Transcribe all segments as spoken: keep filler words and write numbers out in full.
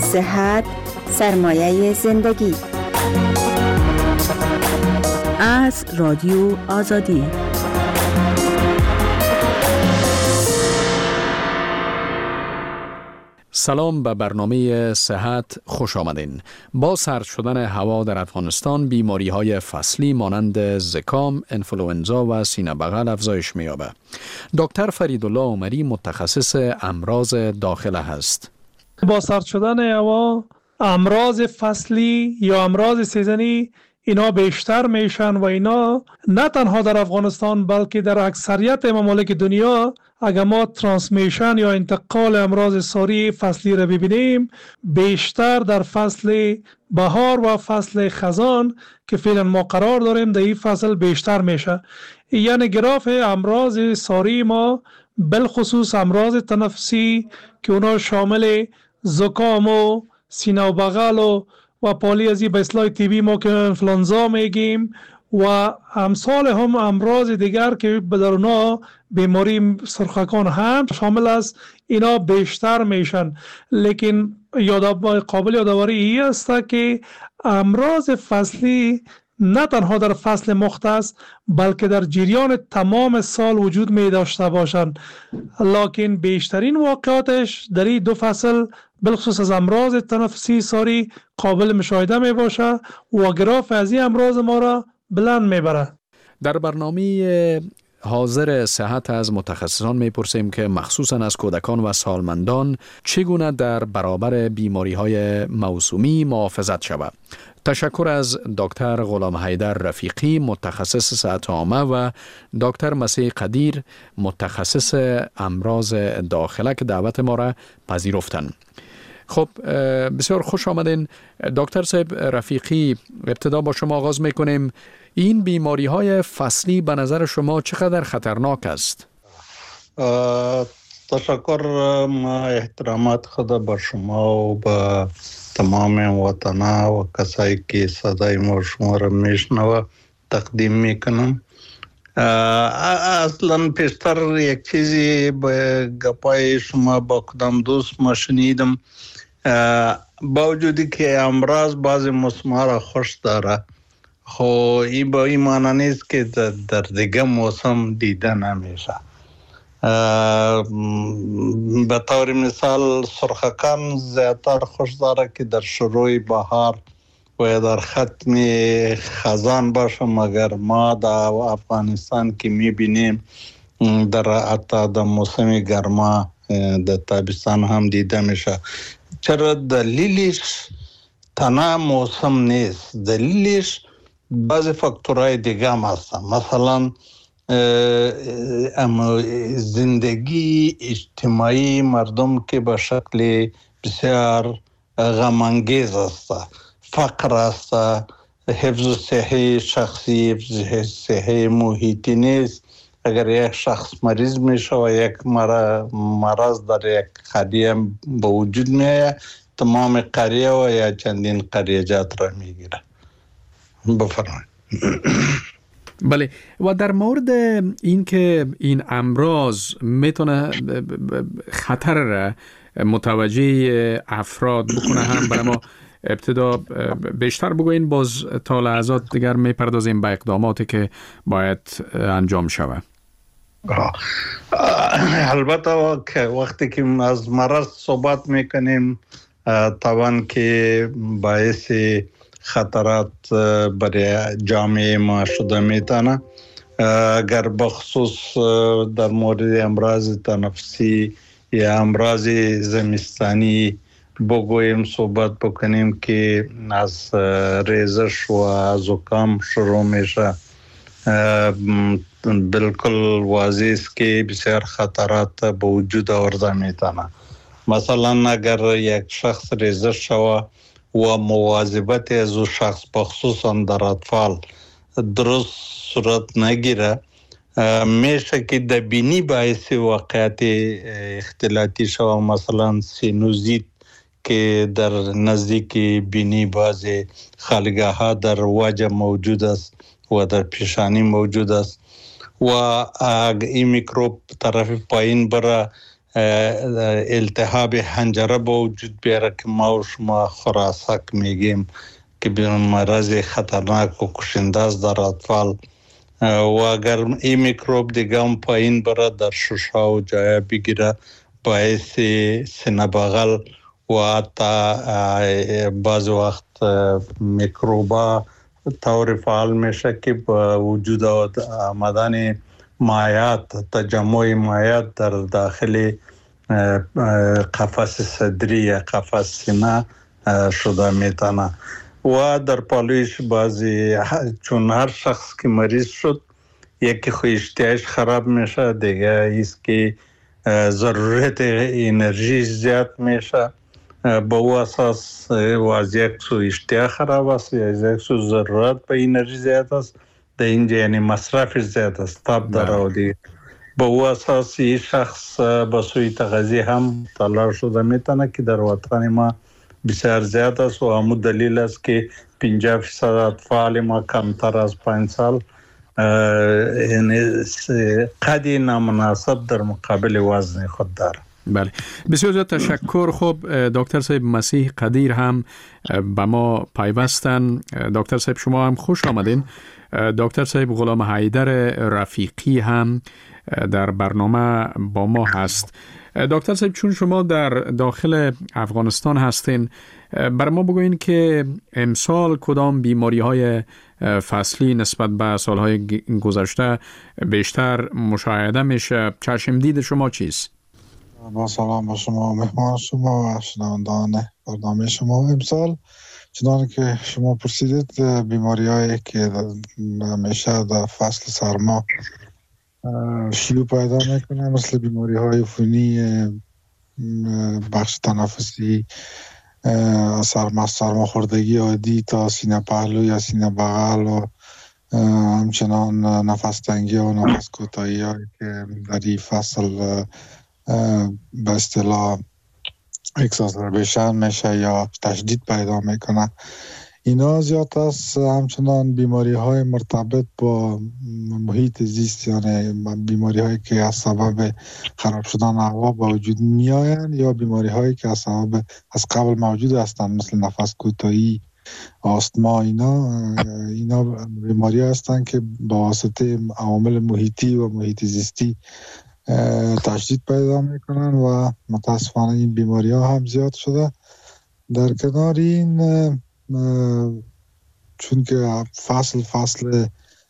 صحت سرمایه زندگی. از رادیو آزادی. سلام به برنامه صحت خوش آمدین. با سرد شدن هوا در افغانستان بیماری های فصلی مانند زکام، انفلوئنزا و سینه بغل افزایش می‌یابد. دکتر فریدالله عمری متخصص امراض داخله هست. با سرد شدن هوا امراض فصلی یا امراض سیزنی اینا بیشتر میشن و اینا نه تنها در افغانستان بلکه در اکثریت ممالک دنیا اگر ما ترانسمیشن یا انتقال امراض ساری فصلی را ببینیم بیشتر در فصل بهار و فصل خزان که فعلا ما قرار داریم در این فصل بیشتر میشه. یعنی گراف امراض ساری ما بالخصوص امراض تنفسی که اونا شامل زکام و سینه و بغل و و پالی از این به اصطلاح تیبی ما که انفلانزا میگیم و امثال هم امراض دیگر که در اونا بیماری سرخکان هم شامل است اینا بیشتر میشن. لیکن یادآوری قابل یادآوری ای است که امراض فصلی نه تنها در فصل مختص بلکه در جریان تمام سال وجود می داشته باشند، لکن بیشترین واقعاتش در این دو فصل بالخصوص از امراض تنفسی ساری قابل مشاهده می باشه و گراف از این امراض ما را بلند می بره. در برنامه حاضر صحت از متخصصان میپرسیم که مخصوصا از کودکان و سالمندان چگونه در برابر بیماری های موسومی محافظت شود. تشکر از دکتر غلام حیدر رفیقی متخصص صحت عامه و دکتر مسیح قدیر متخصص امراض داخله که دعوت ما را پذیرفتند. خب بسیار خوش آمدین دکتر صاحب رفیقی. ابتدا با شما آغاز میکنیم. این بیماری های فصلی به نظر شما چقدر خطرناک است؟ تشکر. ما احترامات خدا با شما و با تمام وطنا و کسایی که صدای ما شما را میشنوه تقدیم میکنم. اصلا پیشتر یک چیزی به گپای شما با کدام دوست ما شنیدم، با وجودی که امراض بعض موسم‌ها را خوش داره، خو این با این معنی نیست که در دیگه موسم دیده نمیشه. به طور مثال سرخکان زیادتر خوش داره که در شروع بهار و در ختم خزان باشه، مگر ما در افغانستان که میبینیم در حتی در موسم گرما در تابستان هم دیده میشه. چرا؟ دلیلش تنها موسم نیست، دلیلش بعضی فاکتورهای دیگه هم هستن. مثلا زندگی اجتماعی مردم که به شکل بسیار غم‌انگیز است، فقر است، حفظ صحی شخصی، حفظ صحی محیطی نیست. اگر یک شخص مریض میشه و یک مرض در یک قریه به وجود میاد، تمام قریه و یا چندین قریجات را میگیره. بفرمایید. بله، و در مورد این که این امراض میتونه خطر را متوجه افراد بکنه هم برای ما ابتدا بیشتر بگوین، باز تا لحظات دیگر میپردازیم به اقداماتی که باید انجام شود. البته وقتی که از مرض صحبت میکنیم طبعا که باعث خطرات برای جامعه ما شده میتونه. اگر بخصوص در مورد امراض تنفسی یا امراض زمستانی بگویم صحبت بکنیم که از ریزش و زکام شروع میشه، بالکل واضح است که بسیار خطرات به وجود آورده میتونه. مثلا اگر یک شخص ریزش شوه و مواظبت از او شخص بخصوصا در اطفال درست صورت نگیره، میشه که در بینی باعث واقعیت اختلاطی شوه. مثلا سینوزیت که در نزدیک بینی بعض خلقه ها در وجه موجود است و در پیشانی موجود است و اگر این میکروب طرف پایین بره التهاب حنجره به وجود بیاره که ما و شما خراسک میگیم که مرض خطرناک و کشنده است در اطفال. و اگر این میکروب دیگه هم پایین بره در ششها و جای بگیره باعث سینه بغل و حتی بعض وقت میکروبا طور فعال میشه که با وجود آمدن مایعات، تجمع مایعات در داخل قفس صدری یا قفس سینه شده میتونه. و در پالویش بعضی چون هر شخص که مریض شد یکی خو اشتهاش خراب میشه، دیگه ایست که ضرورت انرژی زیاد میشه. با او اساس و از یک سو اشتها خراب است یا از یک سو ضرورت به انرژی زیاد است، در اینجا یعنی مصرف زیاد است، تاب داره و دیگه با او اساس این شخص با سوی تغذی هم تلار شده میتونه که در وطن ما بسیار زیاد است و همون دلیل است که پنجاه فیصد اطفال ما کمتر از پنج سال یعنی قدی نامناسب در مقابل وزن خود داره. بله، بسیار زیاد تشکر. خب دکتر صاحب مسیح قدیر هم با ما پیوستن. دکتر صاحب شما هم خوش آمدین. دکتر صاحب غلام حیدر رفیقی هم در برنامه با ما هست. دکتر صاحب چون شما در داخل افغانستان هستین، بر ما بگوین که امسال کدام بیماری های فصلی نسبت به سالهای گذشته بیشتر مشاهده میشه؟ چشمدید شما چیست؟ با سلام با شما، مهمان شما و شنوندگان برنامه شما. امسال چنانه که شما پرسیدید بیماری هایی که همیشه در فصل سرما شیوع پیدا میکنه مثل بیماری های عفونی، بخش تنفسی، سرما سرماخوردگی عادی تا سینه پهلو یا سینه بغل و همچنان نفس تنگی و نفس کوتاهی هایی که در این فصل به اصطلاح اکساسربیشن میشه یا تشدید پیدا میکنه. اینا زیاد است. همچنان بیماری های مرتبط با محیط زیست، یعنی بیماری هایی که از سبب خراب شدن هوا با وجود می آیند یا بیماری هایی که از سبب از قبل موجود هستند مثل نفس کوتاهی، آستما. اینا اینا بیماری هستند که با واسطه عوامل محیطی و محیط زیستی تشدید پیدا میکنن و متاسفانه این بیماری ها هم زیاد شده. در کنار این چون که فصل فصل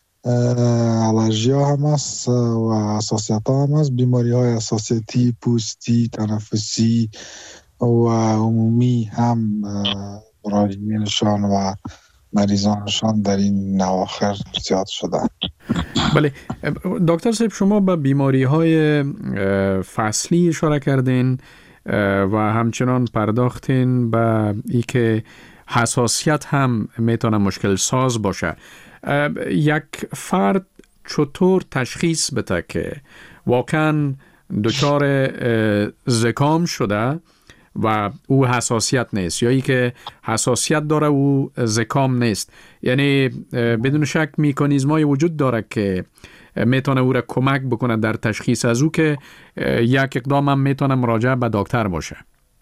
الرژی ها هم هست و حساسیت ها هم هست، بیماری های حساسیتی پوستی، تنفسی و عمومی هم مراجعینشان و مریضانشان در این نواخر زیاد شدن. بله دکتر صاحب شما به بیماری های فصلی اشاره کردین و همچنان پرداختین به ای که حساسیت هم میتونه مشکل ساز باشه. یک فرد چطور تشخیص بده که واقعا دچار زکام شده و او حساسیت نیست یا ای که حساسیت داره او زکام نیست؟ یعنی بدون شک میکانیزمای وجود داره که میتونه او را کمک بکنه در تشخیص از او که یک اقدام هم میتونه مراجعه به دکتر باشه.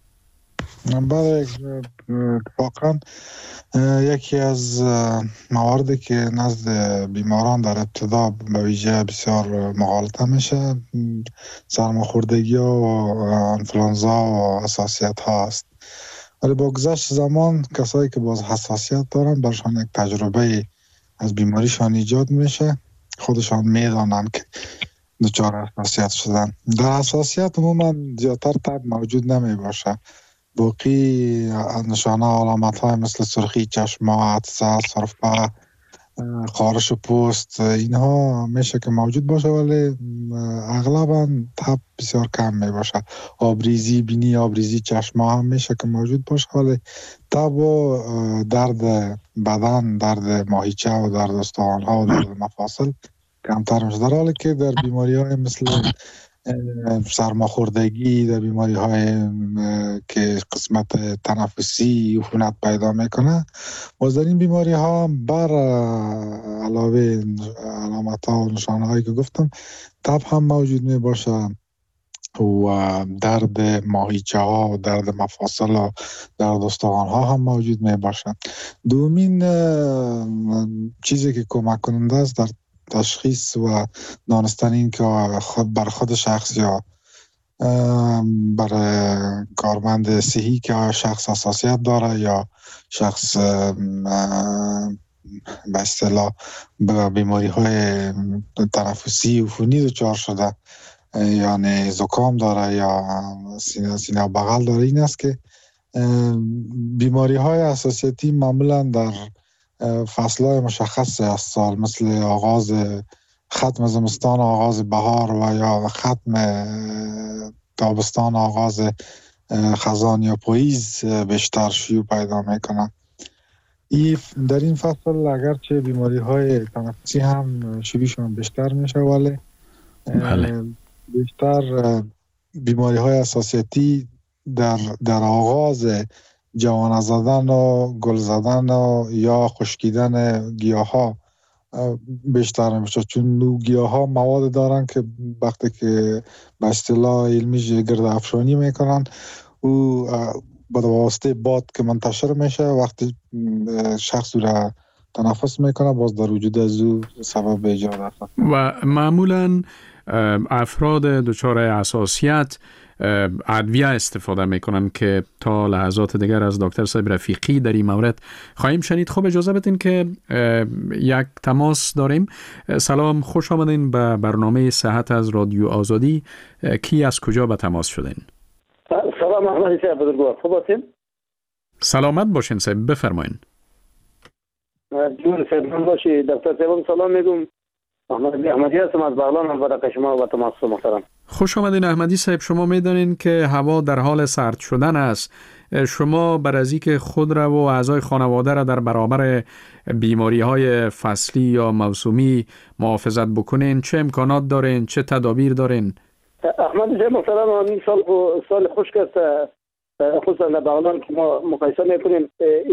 بله واقعا یکی از مواردی که نزد بیماران در ابتدا به ویژه بسیار مغالطه میشه سرماخوردگی و انفلانزا و حساسیت ها است. ولی با گذشت زمان کسایی که باز حساسیت دارن برشان یک تجربه از بیماریشان ایجاد میشه، خودشان میدانن که دچار حساسیت شدن. در حساسیت عموما زیادتر تب موجود نمی باشه، باقی نشانه علامت های مثل سرخی چشم، عطسه، سرفه، خارش پوست، اینها میشه که موجود باشه ولی اغلبا تب بسیار کم می باشه. آبریزی بینی، آبریزی چشم هم میشه که موجود باشه ولی تب و درد بدن، درد ماهیچه و درد استخوان ها و درد مفاصل کمتر میشه. در حالی که در بیماری های مثل سرماخوردگی، در بیماری های که قسمت تنفسی عفونت پیدا میکنه، و در این بیماری ها بر علاوه علامت ها و نشانه هایی که گفتم تب هم موجود می باشه، و درد ماهیچه ها و درد مفاصل و درد استخوان ها هم موجود می باشند. دومین چیزی که کمک کننده است در تشخیص و دانستن این که خود بر خود شخص یا برای کارمند صحی که شخص حساسیت داره یا شخص به اصطلاح به بیماری های تنفسی عفونی دچار شده، یعنی زکام داره یا سینه سینه بغل داره، این است که بیماری های حساسیتی معمولا در فصلهای مشخص از سال، مثل آغاز ختم زمستان، آغاز بهار و یا ختم تابستان، آغاز خزان یا پاییز بیشتر شیوع پیدا میکنن. ای در این فصل اگرچه بیماری های تنفسی هم شیوعشون بیشتر میشه، ولی بله. بیشتر بیماری های حساسیتی در در آغاز جوانه زدن و گل زدن و یا خشکیدن گیاه ها بیشتر میشه، چون نو گیاه ها مواد دارن که وقتی که به اصطلاح علمی گرد افشانی میکنن او با واسطه باد که منتشر میشه، وقتی شخص را تنفس میکنه باز در وجود از او سبب ایجاد است. و معمولا افراد دچار حساسیت ادویه استفاده میکنن که تا لحظات دیگر از دکتر صاحب رفیقی در این مورد خواهیم شنید. خب اجازه بدین که یک تماس داریم. سلام، خوش آمدین به برنامه صحت از رادیو آزادی. کی از کجا به تماس شدین؟ سلام احمدی صاحب بزرگوار، خوب هستین؟ سلامت باشین صاحب، بفرمایین. جون صاحب باشی. دکتر صاحب سلام میگم. احمدی احمدی هستم از بغلان، البته شما و تماس محترم. خوش آمدین احمدی صاحب. شما میدانین که هوا در حال سرد شدن است. شما بر از اینکه خود را و اعضای خانواده را در برابر بیماری های فصلی یا موسومی محافظت بکنین چه امکانات دارین، چه تدابیر دارین؟ احمدی صاحب محترم، این سال سال خشک است، خصوصا در بغلان که ما مقایسه میکنیم،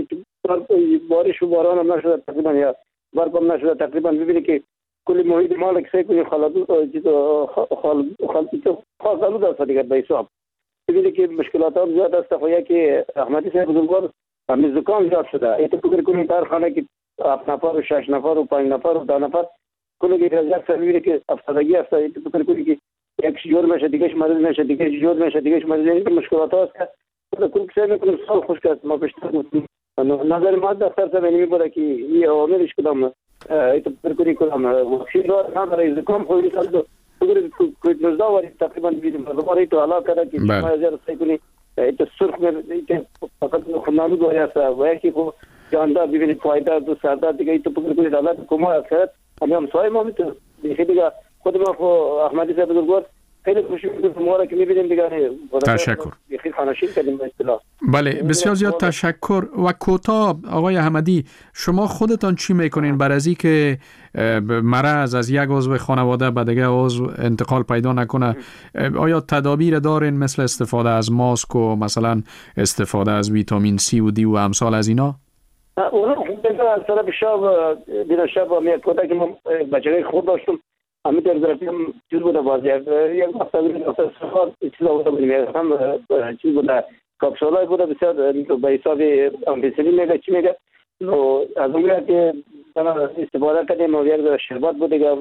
بارش و باران هم نشده تقریبا، یا برف هم نشده تقریبا. ببینید که کلی محیط مالک سعی کنیم خالدو خال خال خالدو دست دیگر به حساب. ببینید که مشکلات هم زیاد است. خواهی که احمدی صاحب بزرگوار همین زکام زیاد شده. ایتو فکر کنیم در خانه که هفت نفر و شش نفر و پنج نفر و ده نفر کلی که یک سر ببینید که افتادگی است. ایتو فکر کنید که یک جور میشه، دیگهش مریض میشه، دیگهش جور میشه، دیگهش مریض میشه. مشکلات هست که کل سعی میکنیم سال خشک است. ما بیشتر گفتیم نظر ما دکتر صاحب اینمی بوده که این عواملش کدام ایتو فکر کنید کدام واکسین را نداره. زکام خویلی سال دو اگر کووید نوزده واری تقریبا دیدیم دوباره ایتو علاقه کرده که شما از یار سعی کنید ایتو سرخ میره فقط خونالود واری است و یکی خو جانده ببینید فایده دو سرده دیگه ایتو فکر کنید حالات کما است کرد. همه همسایه ما میتون دیگه دیگه خود ما خو احمدی صاحب بزرگوار خیلی خوشی میکنم ما را که میبینیم دیگه. تشکر. بخیر خانشین کردیم به اصطلاح. بله بسیار زیاد تشکر. و کوتاه آقای احمدی، شما خودتان چی میکنین برای از اینکه مرض از یک عضو خانواده به دیگه عضو انتقال پیدا نکنه؟ آیا تدابیر دارین مثل استفاده از ماسک و مثلا استفاده از ویتامین سی و دی و امثال از اینا؟ اونا خوب از طرف شب دینا شب می کوتا که ما بچگی خود داشتم همین در ظرفی هم چیز بوده بازی یک وقت بودیم اصلا سخار چیزا بوده بودیم هم چیز بوده کپسولای بوده بسیار به حساب امپیسیلین میگه چی میگه نو از اون که استفاده کردیم و یک شربت بوده که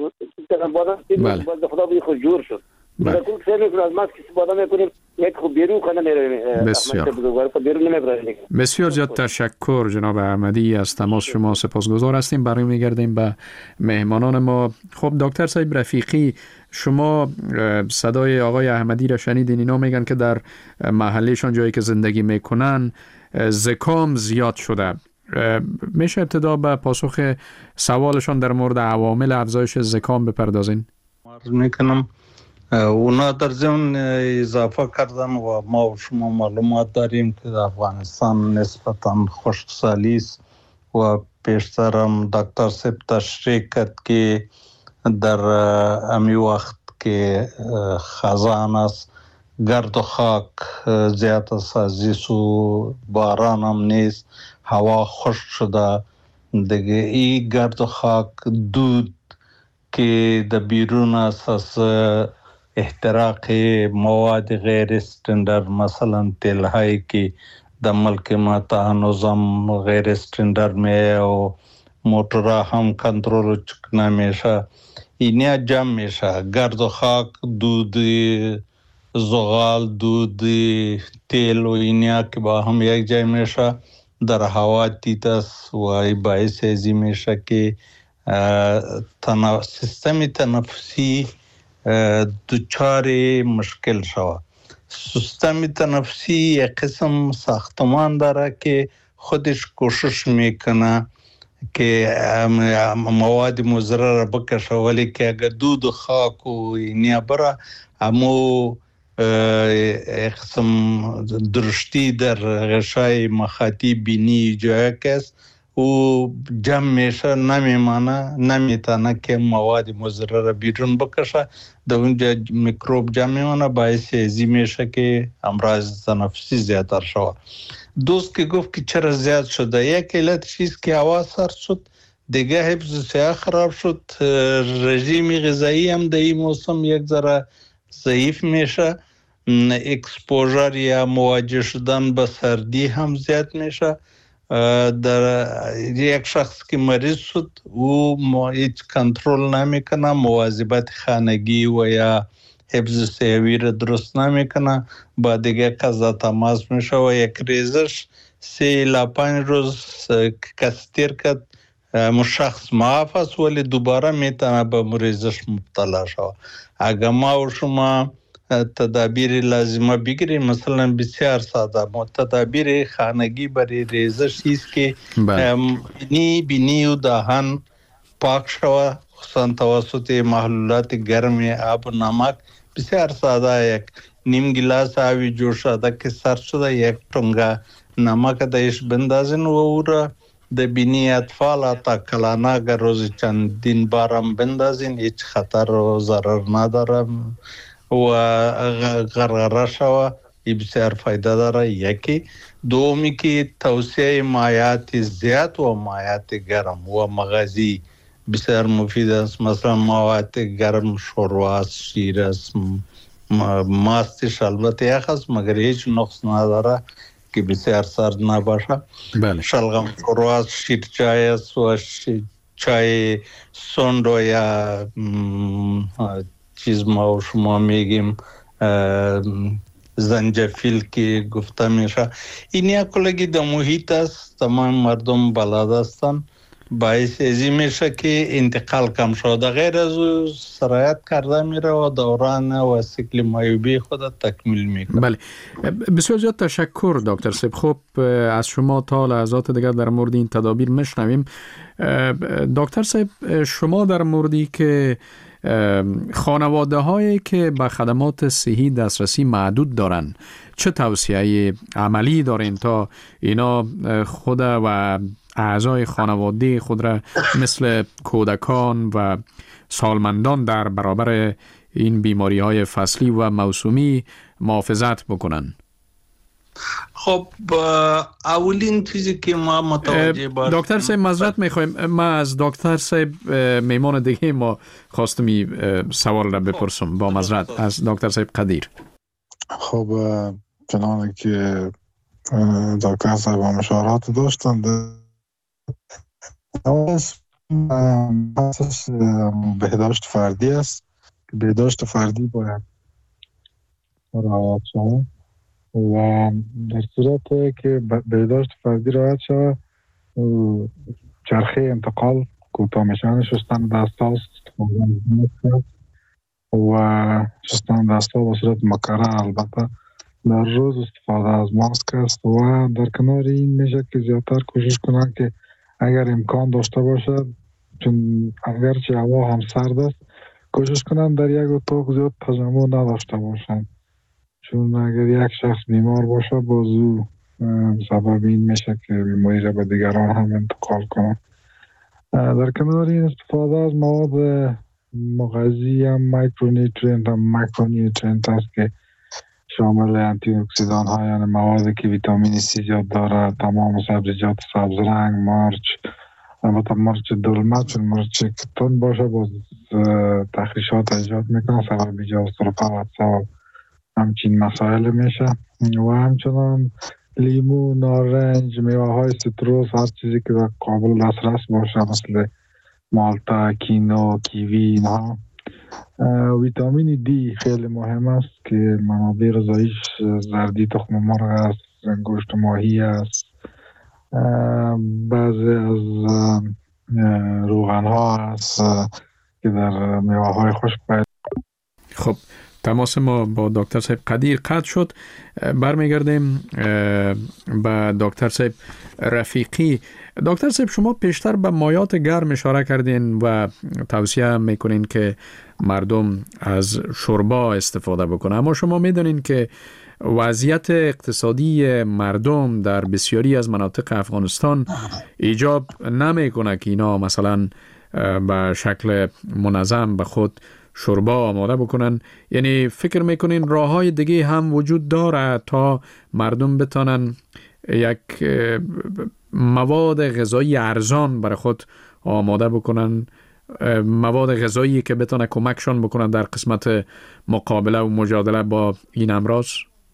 باز خدا بودی خود جور شد. بله. کل سه میکنیم از ماسک استفاده میکنیم یک خوب بیرون کنه میرویم. بسیار بسیار زیاد تشکر جناب احمدی از تماس شما، سپاسگزار هستیم. برای میگردیم به مهمانان ما. خب دکتر صاحب رفیقی، شما صدای آقای احمدی را شنیدین. اینا میگن که در محلهشان جایی که زندگی میکنن زکام زیاد شده. میشه ابتدا به پاسخ سوالشان در مورد عوامل افزایش زکام بپردازین؟ میکنم. اونا در ضمن اضافه کردن و ما و شما معلومات داریم که افغانستان نسبتاً خشکسالی است و پیشترم دکتر صاحب تشریح کرد که در امی وقت که خزان است گرد و خاک زیاد است، از و باران هم نیست، هوا خشک شده دیگه. ای گرد و خاک دود که در بیرون است از احتراق مواد غیر استاندارد، مثلا تیل هایی که در ملک ما تا هنوزم غیر استاندارد میه و موتورها هم کنترل چک نمیشه، اینیا جمع میشه. گرد و خاک، دود زغال، دود تیل و اینیا که با هم یک جای میشه در هوا تیتاست و این باعث ازی میشه که تنف... سیستم تنفسی دوچار مشکل شود. سیستم تنفسی یک قسم ساختمان داره که خودش کوشش میکنه که مواد مضر را بکشه، ولی که اگر دود و خاک و اینیا بره امو قسم درشتی در غشای مخاطی بینی جای کس او جمع میشه، نمیمانه، نمیتانه که مواد مضر را بیرون بکشه، در اونجا میکروب جمع میمانه، باعث ازی میشه که امراض تنفسی زیادتر شود. دوست که گفت که چرا زیاد شده، یک علت چیز که هوا سرد شد، دیگه حفظ صحت خراب شد، رژیم غذایی هم در این موسم یک ذره ضعیف میشه، اکسپوژر یا مواجه شدن به سردی هم زیاد میشه. در یک شخص که مریض شد او هیچ کنترل نمیکنه، مواظبت خانگی و یا حفظ صحوی را درست نمیکنه، با دیگه قضا تماس میشه و یک ریزش سه الی پنج روز کسی تیر کرد شخص معاف است، ولی دوباره میتونه به ریزش مبتلا شود. اگر ما و شما تدابیر لازمه بگیریم، مثلا بسیار ساده تدابیر خانگی برای ریزش است که بینی بینی و دهان پاک شود، خصوصا توسط محلولات گرم آب و نمک. بسیار ساده، یک نیم گلاس آبی جور شده که سرد شده، یک ټونگه نمک دایش بندازین و او را در بینی اطفال تا کلانه اگر روز چندین بارم بندازین هیچ خطر و ضرر نداره و غرغره شوه، این بسیار فایده داره. یکی دومی که توصیه مایعات زیاد و مایعات گرم و مغزی بسیار مفید است. مثلا مواد گرم شوروا است، شیر است، ماستش البته یخ است مگر هیچ نقص نداره که بسیار سرد نباشه. بله. شلغم شوروا است، شیر چای است و چای سوند و یا چیز ما و شما میگیم زنجفیل که گفته میشه، این کلگی در محیط است، تمام مردم بلد هستن، باعث ازی میشه که انتقال کم شده. غیر از او سرایت کرده میره و دوران و سیکل معیوبی خود تکمیل میکنه. بله، بسیار زیاد تشکر دکتر صاحب. خب از شما تا لحظات دیگر در مورد این تدابیر میشنویم. دکتر صاحب، شما در موردی که خانواده هایی که به خدمات صحی دسترسی محدود دارن چه توصیه عملی دارین تا اینا خود و اعضای خانواده خود را مثل کودکان و سالمندان در برابر این بیماری های فصلی و موسومی محافظت بکنن؟ خب اولین چیزی که ما متوجه باشیم، دکتر صاحب معذرت میخوایم، ما از دکتر صاحب میمان دیگه ما خواستم سوال را بپرسم، با معذرت از دکتر صاحب قدیر. خب چنانه که دکتر صاحب مشاورات داشتند، اساس بهداشت فردی است. بهداشت فردی باید رعایت شود و در صورت که بهداشت فردی رعایت شود چرخه انتقال کوتاه میشن، شستن دست هاست و شستن دست ها به صورت مکرر البته در روز استفاده از ماسک است و در کنار این میشه که زیادتر کوشش کنن که اگر امکان داشته باشد، چون اگرچه هوا هم سرد است، کوشش کنن در یک اتاق زیاد تجمع نداشته باشند، چون اگر یک شخص بیمار باشه بازو سبب این میشه که بیماری را به دیگران هم انتقال کنه. در کنار این استفاده از مواد مغذی هم مایکرونیوترینت هم ماکرونیوترینت است که شامل آنتی اکسیدان ها، یعنی موادی که ویتامین سی زیاد داره، تمام سبزیجات سبز رنگ، مرچ، البته مرچ دلمه چون مرچ کتون باشه باز تخریشات ایجاد میکنه، سبب ایجاد سرطان و سبب همچین مسائل میشه. و همچنان لیمو، نارنج، میوه های سیتروس، هر چیزی که در قابل دسترس باشه مثل مالتا، کینو، کیوی، اینها. ویتامین دی خیلی مهم است که منابع غذاییش زردی تخم مرغ است، گوشت ماهی است، بعضی از روغن ها است که در میوه های خشک پیدا. خب تماس ما با دکتر صاحب قدیر قطع شد. برمیگردیم به دکتر صاحب رفیقی. دکتر صاحب شما پیشتر به مایات گرم اشاره کردین و توصیه میکنین که مردم از شوربا استفاده بکنن، اما شما میدونین که وضعیت اقتصادی مردم در بسیاری از مناطق افغانستان ایجاب نمیکنه که اینا مثلا به شکل منظم به خود شوربا آماده بکنن. یعنی فکر میکنین راه های دیگه هم وجود داره تا مردم بتانن یک مواد غذایی ارزان برای خود آماده بکنن، مواد غذایی که بتونه کمکشان بکنن در قسمت مقابله و مجادله با این امراض؟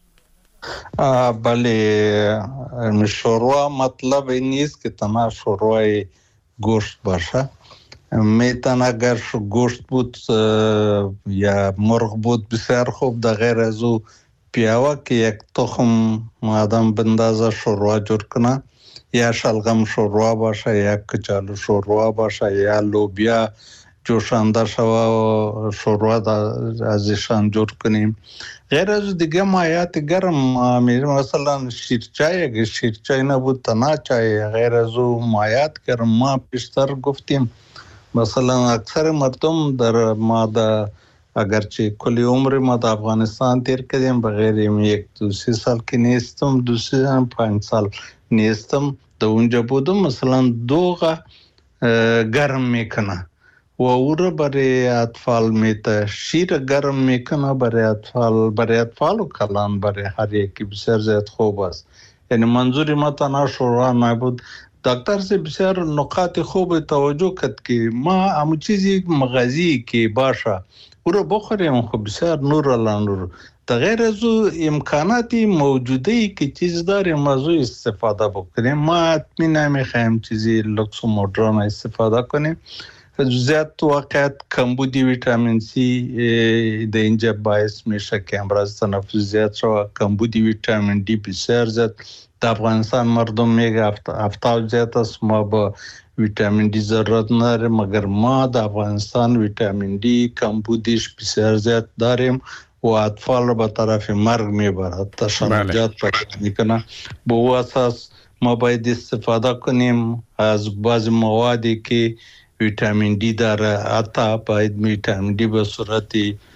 بله، شوروا مطلب این نیست که تنها شوروای گوشت باشه. میتن اگر گوشت بود یا مرغ بود بسیار خوب، در غیر از او پیاوه که یک تخم آدم بندازه شوروا جور کنه، یا شلغم شوروا باشه یا کچالو شوروا باشه یا لوبیا جوشانده شوه و شوروا ازشان جور کنیم. غیر از دیگه مایات گرم مثلا شیرچای، اگه شیرچای نبود تنها چای، غیر از او مایات گرم ما پیشتر گفتیم. مثلا اکثر مردم در ما دا اگرچه کلی عمر ما در افغانستان تیر کردیم بغیر یک دو سی سال که نیستم، دو سی هم پنج سال نیستم در اونجا بودم. مثلا دوغا گرم میکنه و او رو برای اطفال میته، شیر گرم میکنه برای اطفال، برای اطفال و کلان برای هر یکی بسیار زیاد خوب است. یعنی منظوری ما تنها شوروا نبود. دکتر سے بسیار نقاط خوب توجه کرد که ما همون چیزی مغازی که باشه او رو بخوریم خب بسیار نور الان نور. در غیر از او امکاناتی موجوده ای که چیز داریم از او استفاده بکنیم. ما حتمی نمیخوایم چیزی لکس و مدرن استفاده کنیم. زیاد تو واقعیت کمبودی ویتامین سی در اینجا باعث میشه که امراض تنفسی زیاد شود. کمبودی ویتامین دی بسیار زیاد در افغانستان مردم میگه هفتاد زیاد است، ما با ویتامین دی ضرورت نداریم، مگر ما در افغانستان ویتامین دی کمبودیش بسیار زیاد داریم و اطفال رو به طرف مرگ میبرد، تشنجات پیدا میکنه. به او اساس ما باید استفاده کنیم از بعض موادی که ویتامین دی داره. حتی باید ویتامین دی به صورت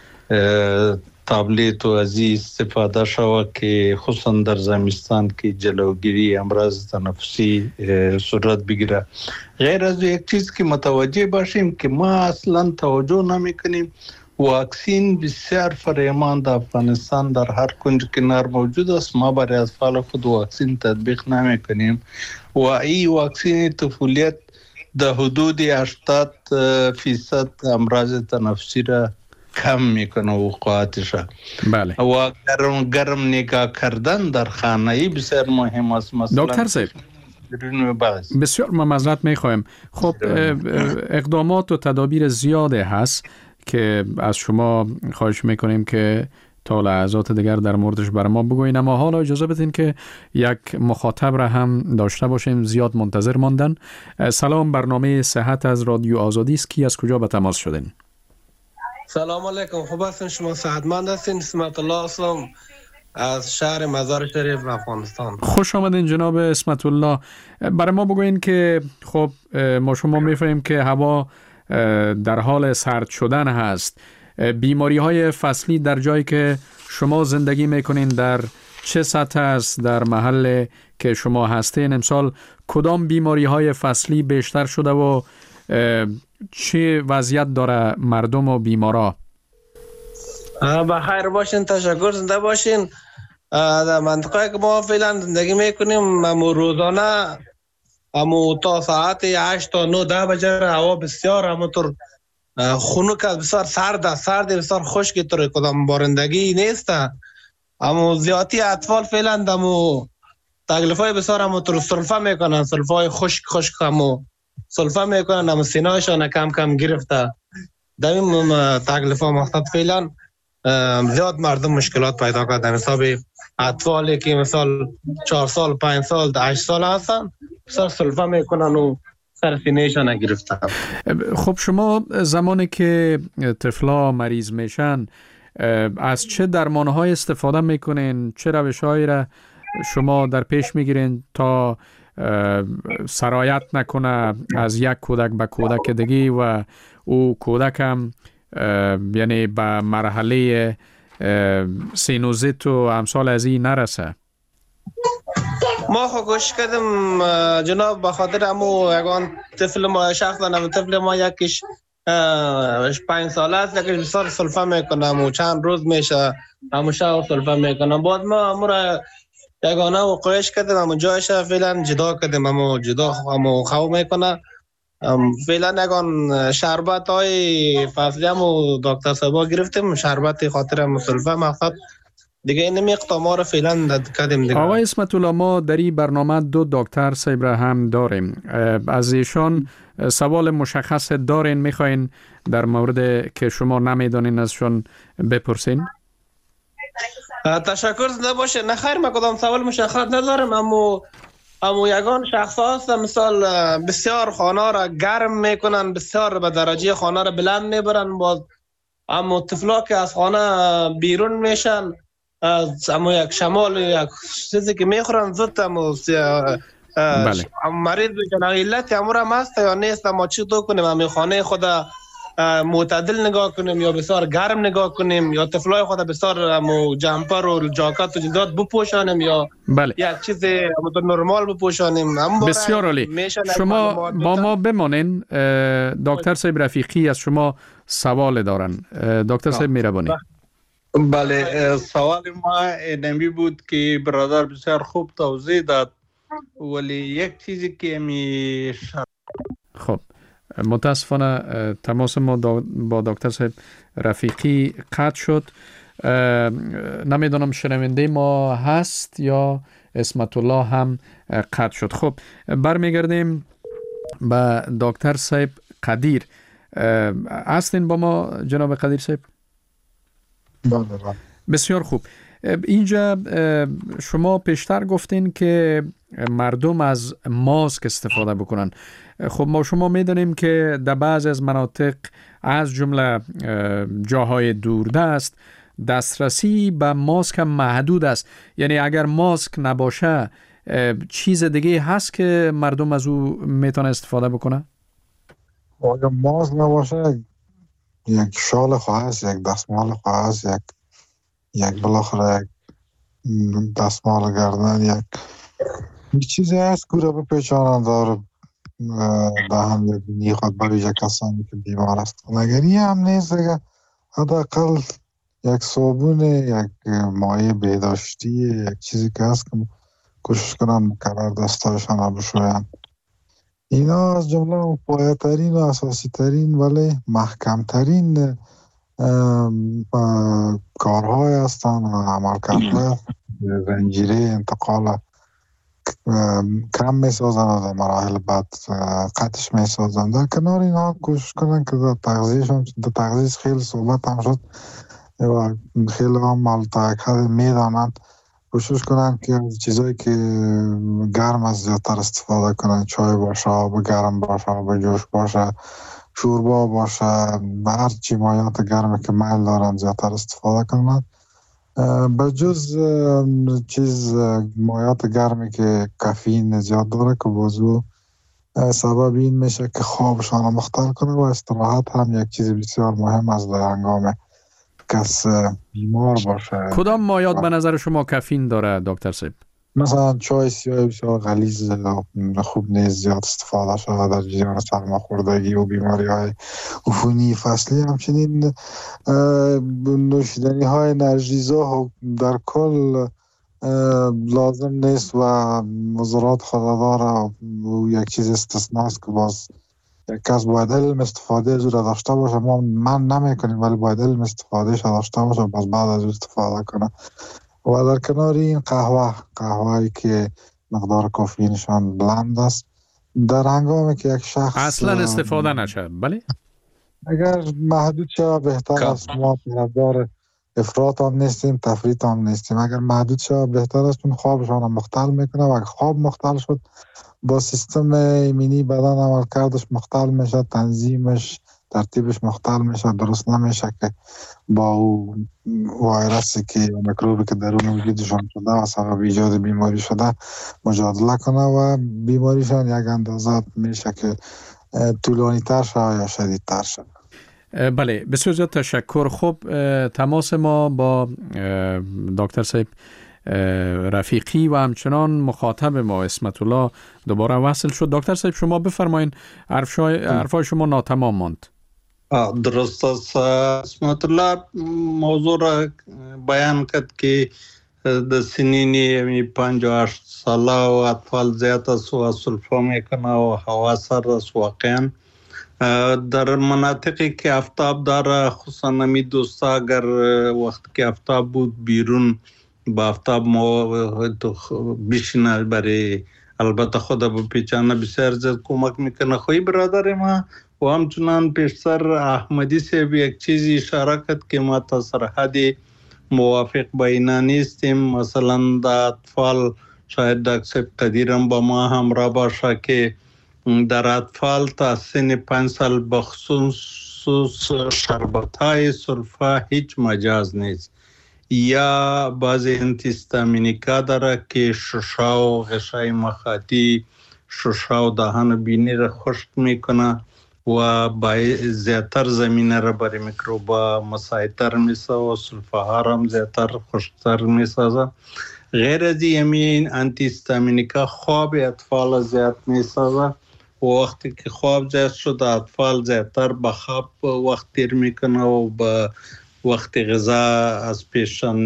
تابلت و ازی استفاده شود که خصوصا در زمستان که جلوگیری امراض تنفسی صورت بگیره. غیر از یک چیز که متوجه باشیم که ما اصلا توجه نمی کنیم، واکسین بسیار فراوان در افغانستان در هر کنج کنار موجود است. ما برای اطفال خود واکسین تطبیق نمی کنیم و این واکسین طفولیت در حدود هشتاد فیصد امراض تنفسی را کم میکنه وقوعاتش. بله. و گرم گرم نگاه کردن در خانه بسیار مهم است. مثلا دکتر صاحب بسیار ما معذرت میخوایم. خب اقدامات و تدابیر زیاده هست که از شما خواهش میکنیم که تا لحظات دیگر در موردش بر ما بگوین، اما حالا اجازه بدین که یک مخاطب را هم داشته باشیم، زیاد منتظر ماندن. سلام، برنامه صحت از رادیو آزادی است. کی از کجا به تماس شدین؟ سلام علیکم، خوب هستین شما؟ صحتمند هستین؟ اسمت الله هستم از شهر مزار شریف افغانستان. خوش آمدین جناب اسمت الله. برای ما بگوین که خب ما شما میفهمیم که هوا در حال سرد شدن هست. بیماری های فصلی در جایی که شما زندگی میکنین در چه سطح است؟ در محل که شما هستین امسال کدام بیماری های فصلی بیشتر شده و چه وضعیت داره مردم و بیمارا؟ بخیر باشین، تشکر، زنده باشین. در منطقه که ما فعلا زندگی میکنیم روزانه اما تا ساعت هشت تا نه ده بجه هوا بسیار همونطور خنک است، بسیار سرد است، سرد بسیار خشک، طور کدام بارندگی نیست. اما زیادی اطفال فعلا دمو تکلیفای بسیار همونطور سلفه میکنن، سلفای خشک خشک همو سلفه میکنن، همو سینه‌شان کم کم گرفته. در این تکلیفا مقصد فعلا زیاد مردم مشکلات پیدا کردن. حساب اطفالی که مثال چهار سال پنج سال هشت سال هستن بسیار سلفه میکنن و سر سینه‌شان نگرفتن. خب شما زمانی که طفلا مریض میشن از چه درمانهای استفاده میکنین؟ چه روشهایی را شما در پیش میگیرین تا سرایت نکنه از یک کودک به کودک دیگه و او کودک هم یعنی به مرحله سینوزیت و امثال از این نرسه؟ ما خو کوشش کردیم جناب به خاطر همو یگان طفل ما شخصا هم طفل ما یکیش پنج ساله است، یکیش بسیار سلفه میکنم و چند روز میشه همو شب سلفه میکنم. بعد ما همو را یگانه و قویش کردیم همو جایش فعلا جدا کردیم، همو جدا همو خو میکنه. فعلا یگان شربت های فصلی همو دکتر صاحبا گرفتیم، شربت خاطر همو سلفه مقصد دیگه این نمیقتا ما رو فعلا کردیم دیگه. آقای اسمت الله، ما در این برنامه دو دکتر صاحب را هم داریم، از ایشان سوال مشخص دارین میخواین در مورد که شما نمیدانین ازشون بپرسین؟ تشکر زنده باشه. نه خیر، ما کدام سوال مشخص ندارم، اما اما یگان شخص هست مثال بسیار خانه را گرم میکنن، بسیار به درجه خانه را بلند میبرن، باز اما طفلا که از خانه بیرون میشن اما یک شمال یک چیزی که میخورن زد اما بله. مریض بشن. علت امور هم هست یا نیست؟ اما چی تو کنیم؟ اما خانه خود معتدل نگاه کنیم یا بسیار گرم نگاه کنیم یا طفلای خود بسیار اما جمپر و جاکت و جداد بپوشانیم یا بله. یک چیز نرمال بپوشانیم؟ بسیار عالی. شما با ما بمانین. دکتر صاحب رفیقی از شما سوال دارن. دکتر صاحب مهربانی. بله، سوال ما اینمی بود که برادر بسیار خوب توضیح داد، ولی یک چیزی که می خب متاسفانه تماس ما با دکتر صاحب رفیقی قطع شد. نمیدونم شنونده ما هست یا اسمت الله هم قطع شد. خب برمیگردیم به دکتر صاحب قدیر. هستین با ما جناب قدیر صاحب؟ بسیار خوب. اینجا شما پیشتر گفتین که مردم از ماسک استفاده بکنن. خب ما شما میدونیم که در بعض از مناطق از جمله جاهای دوردست دسترسی به ماسک محدود است، یعنی اگر ماسک نباشه چیز دیگه هست که مردم از او میتونه استفاده بکنه؟ اگر ماسک نباشه یک شال خواه هست، یک دستمال خواه هست، یک یک بالاخره یک دستمال گردن، یک یک چیزی هست که را بپیچانن داره دهن یک نیخواد برای یک کسانی که بیمار است. اگر این هم نیست، اگر حداقل یک صابون، یک مایع بهداشتی، یک چیزی که هست که کوشش کنن مکرر دستایشان را بشوین. اینا از جمله پایه‌ترین و اساسی ترین ولی محکم ترین کارهای هستن و عملکردهای زنجیره انتقال کم می سازن و در مراحل بعد قطعش می سازن. در کنار اینا کوشش کنن که در تغذیهشون، در تغذیهش خیلی صحبت هم شد و خیلی هم مالتا یک حد می دانند، کوشش کنن که چیزایی که گرم از زیادتر استفاده کنن، چای باشه، آب گرم باشه، آب جوش باشه، شوربا باشه، هر چی مایات گرمی که میل دارن زیادتر استفاده کنن. به جز چیز مایات گرمی که کافئین زیاد داره که بازو سبب این میشه که خوابشان مختل کنه و استراحت هم یک چیز بسیار مهم است در هنگام کس بیمار باشه. کدام مایات به نظر شما کافئین داره دکتر صاحب؟ مثلا چای سیاه بسیار غلیظ خوب نیست زیاد استفاده شده در جریان سرماخوردگی و بیماری های عفونی فصلی. همچنین نوشیدنی های انرژیزا در کل لازم نیست و وزارت خدا داره و یک چیز استثناست که باز یک کس باید علم استفاده از او را داشته باشه. ما من نمیکنیم ولی باید علم استفادهش داشته باشه باز بعد از او استفاده کنه. و در کنار این قهوه قهوه‌ای که مقدار کافئینشان بلند است، در هنگامی که یک شخص اصلا استفاده نشه، بله اگر محدود شود بهتر است. ما طرفدار افراط هم نیستیم، تفریط هم نیستیم. اگر محدود شود بهتر است، چون خوابشان هم مختل میکنه و اگر خواب مختل شد با سیستم ایمنی بدن عمل کردش مختل میشه، تنظیمش ترتیبش مختل میشه، درست نمیشه که با او ویروسی که میکروبی که درون وجودشان شده و سبب ایجاد بیماری شده مجادله کنه و بیماریشان یک اندازه میشه که طولانی تر شده یا شدید تر شده. بله، بسیار زیاد تشکر. خب تماس ما با دکتر صاحب رفیقی و همچنان مخاطب ما اسمت الله دوباره وصل شد. دکتر صاحب شما بفرمایید، حرفای شما ناتمام ماند. درست است. اسمت الله موضوع را بیان کرد که د سنینی پنجاه و هشت ساله و اطفال زیاد است و سلفا میکنه و هوا سرد است. واقعا در مناطقی که آفتاب داره، خصوصا نمی دوستا اگر وقت که آفتاب بود بیرون با آفتاب ما بشینه برای البته خود بپیچانه بسیار زیاد کمک میکنه. خوی برادر ما و همچنان پیشتر احمدی صاحب یک چیزی اشاره کرد که ما تا سرحد موافق با اینا نیستیم. مثلا در اطفال شاید دکتر قدیرم با ما همراه باشه که در اطفال تا سن پنج سال بخصوص شربت‌های سلفا هیچ مجاز نیست. یا بعضی انتیستامینیکا داره که ششا و غشای مخاطی، ششا و دهان بینی را خشک میکنه و زیادتر زمینه را برای میکروبا مساعدتر میسازه و سلفاها را هم زیادتر خشکتر میسازه. غیر از این انتیستامینیکا خواب اطفال زیاد میسازه و وقتی که خواب زیاد شد اطفال زیادتر به خواب وقت دیر میکنه و به وقتی غذا از پیشان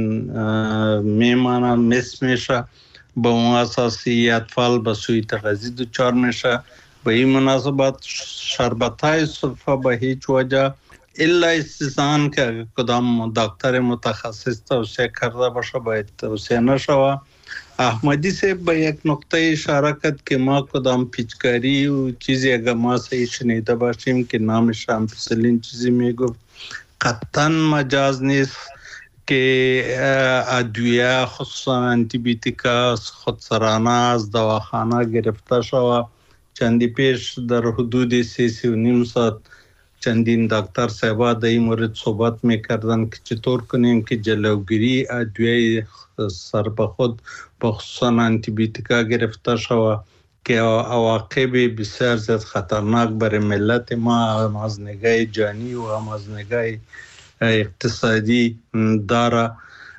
میمانه مس میشه. به اون اساسی اطفال به سوی تغذیه دچار میشه. به این مناسبت شربت‌های سلفا به هیچ وجه الا استثناء که کدام دکتر متخصص توصیه کرده باشه باید توصیه نشوه. احمدی صاحب به یک نقطه اشاره کرد که ما کدام پیچکاری و چیزی اگر ما صحیح شنیده باشیم که نامش امپیسیلین چیزی میگفت، قطعا مجاز نیست که ادویه خصوصا انتی بیوتیکا خودسرانه از دواخانه گرفته شود. چندی پیش در حدود سی سی و نیم ساعت چندین دکتر صاحبا در این مورد صحبت میکردن که چطور کنیم که جلوگیری ادویه سر به خود بخصوصا انتی بیوتیکا گرفته شود که عواقب بسیار زیاد خطرناک برای ملت ما هم از نگاه جانی و هم از نگاه اقتصادی داره.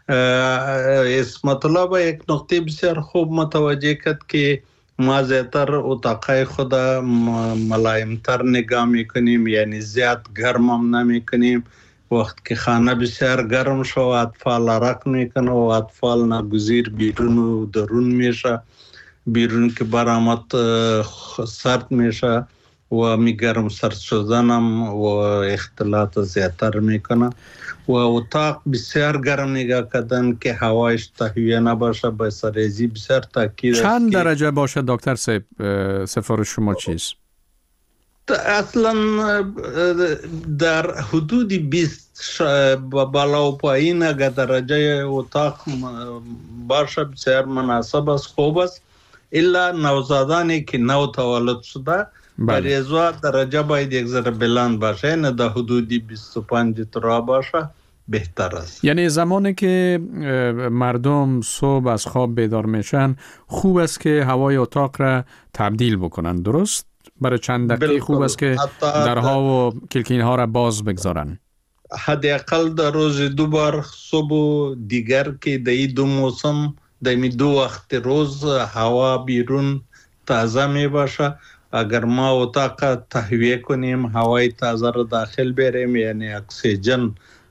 اسمت الله با یک نقطه بسیار خوب متوجه کرد که ما زیادتر اتاقای خود ملایمتر نگاه میکنیم، یعنی زیاد گرم هم نمی کنیم. وقت که خانه بسیار گرم شو اطفال عرق میکنه و اطفال ناگزیر بیرون و درون میشه. بیرون که برآمد سرد میشه و می گرم سرد شدنم و اختلاط زیادتر میکنه و اتاق بسیار گرم نگاه کردن که هوایش تهویه نباشه. به سریزی بسیار تاکید است. چند درجه باشه دکتر صاحب؟ سفارش شما چیست؟ اصلا در حدود بیست بالا و پایین اگر درجه اتاق باشه بسیار مناسب است، خوب است. الا نوزادانی که نو تولد شده برای ازوا درجه باید یک ذره بلند باشه، نه در حدود بیست و پنج ترا باشه بهتر است. یعنی زمانی که مردم صبح از خواب بیدار میشن خوب است که هوای اتاق را تبدیل بکنن، درست؟ برای چند دقیقه خوب است که درها و کلکین ها را باز بگذارن. حداقل در روز دو بار صبح و دیگر که در این دو موسم در این دو وقت روز هوا بیرون تازه می باشه. اگر ما اتاق تهویه کنیم هوای تازه را داخل بریم، یعنی اکسیژن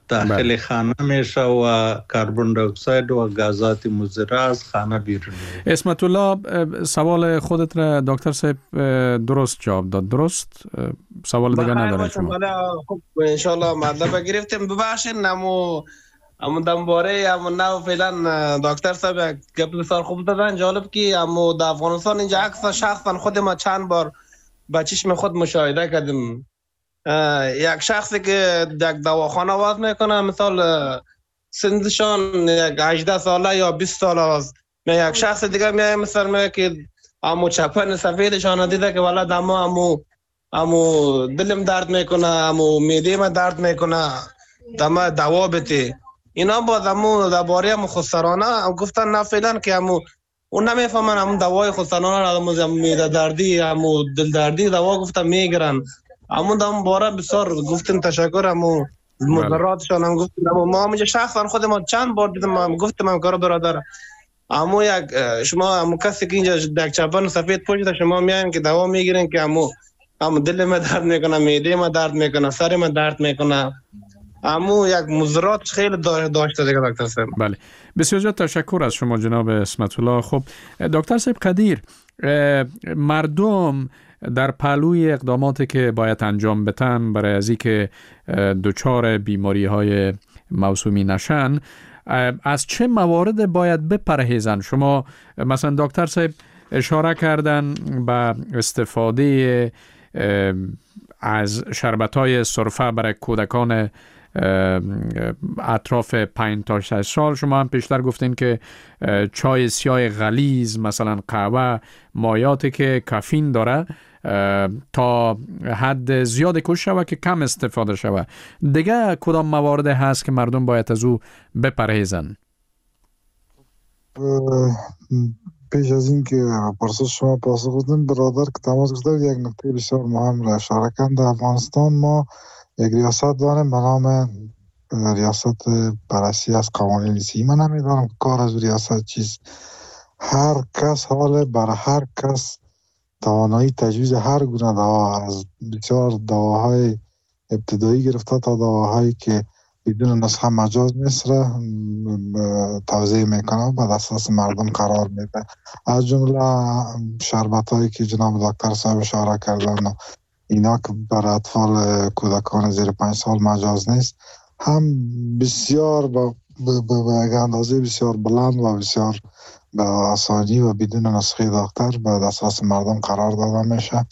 داخل بله. خانه میشه و کربن دی اکساید و گازات مضر از خانه بیرون میاد. اسمت الله، سوال خودت را دکتر صاحب درست جواب داد. درست سوال دیگه نداره شما؟ خب ان شاء الله مطلب گرفتیم. ببخشید نمو امو دنباره امو نو فعلا دکتر صاحب گپ بسیار خوب دادن. جالب که امو در افغانستان اینجا اکثر شخصا خود ما چند بار با چشم خود مشاهده کردیم یک شخصی که در دواخانه وضع میکنه، مثال سنشان یک هجده ساله یا بیست ساله است، یک شخص دیگه میای مثلا میگه که امو چپن سفیدشان دیده که والا دمو امو امو دلم درد میکنه، امو معده ما درد میکنه، دم دوا بده. اینا با دمو درباره امو خسرانه گفتن نه فعلا که امو اون نمیفهمن امو دوای خسرانه را امو معده دردی امو دل دردی دوا گفتن میگیرن. امو دم باره بسیار گفتن تشکر امو مضراتشان هم گفتن. امو ما همینجا شخصا خود ما چند بار دیدم گفتم هم کار برادر امو یک شما امو کسی که اینجا یک چپن سفید پوشیده شما میاین که دوا میگیرین که امو امو دل ما درد میکنه، معده ما درد میکنه، سر ما درد میکنه. امو یک مضرات خیلی داشته دیگه دکتر صاحب. بله بسیار زیاد تشکر از شما جناب اسمت الله. خب دکتر صاحب قدیر، مردم در پهلوی اقداماتی که باید انجام بدن برای از اینکه دچار بیماری های موسومی نشن، از چه موارد باید بپرهیزن؟ شما مثلا دکتر صاحب اشاره کردن به استفاده از شربت‌های سرفه برای کودکان اطراف پنج تا شش سال. شما هم پیشتر گفتین که چای سیاه غلیظ، مثلا قهوه، مایاتی که کافین داره تا حد زیاد کش شوه که کم استفاده شوه. دیگه کدام موارد هست که مردم باید از او بپرهیزن؟ پیش از این که پرسش شما پاسخ بدم، برادر که تماس گرفته یک نکته بسیار مهم را اشاره کردن. در افغانستان ما یک ریاست داریم به نام ریاست بررسی از قوانین سی. من نمیدانم کار از ریاست چیست. هر کس حال برای هر کس توانایی تجویز هر گونه دوا، از بسیار دواهای ابتدایی گرفته تا دواهایی که بدون نسخه مجاز نیست را توزیع میکنه، بعد اساس مردم قرار میده. از جمله شربت هایی که جناب دکتر صاحب اشاره کردن، اینا که برای اطفال کودکان زیر پنج سال مجاز نیست، هم بسیار با به اندازه بسیار بلند و بسیار به آسانی و بدون نسخه دکتر به اساس مردم قرار داده میشه.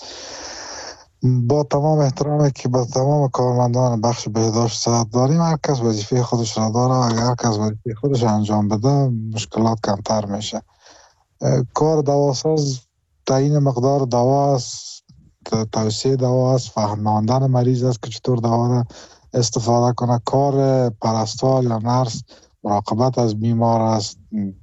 با تمام احترامی که به تمام کارمندان بخش بهداشت صحت داریم، هر کس وظیفه خودش را داره و اگر هر کس وظیفه خودش انجام بده مشکلات کمتر میشه. کار دواساز تعیین مقدار دوا است، توصیه دوا است، فهماندن مریض است که چطور دوا را استفاده کنه. کار پرستار یا نرس مراقبت از بیمار است،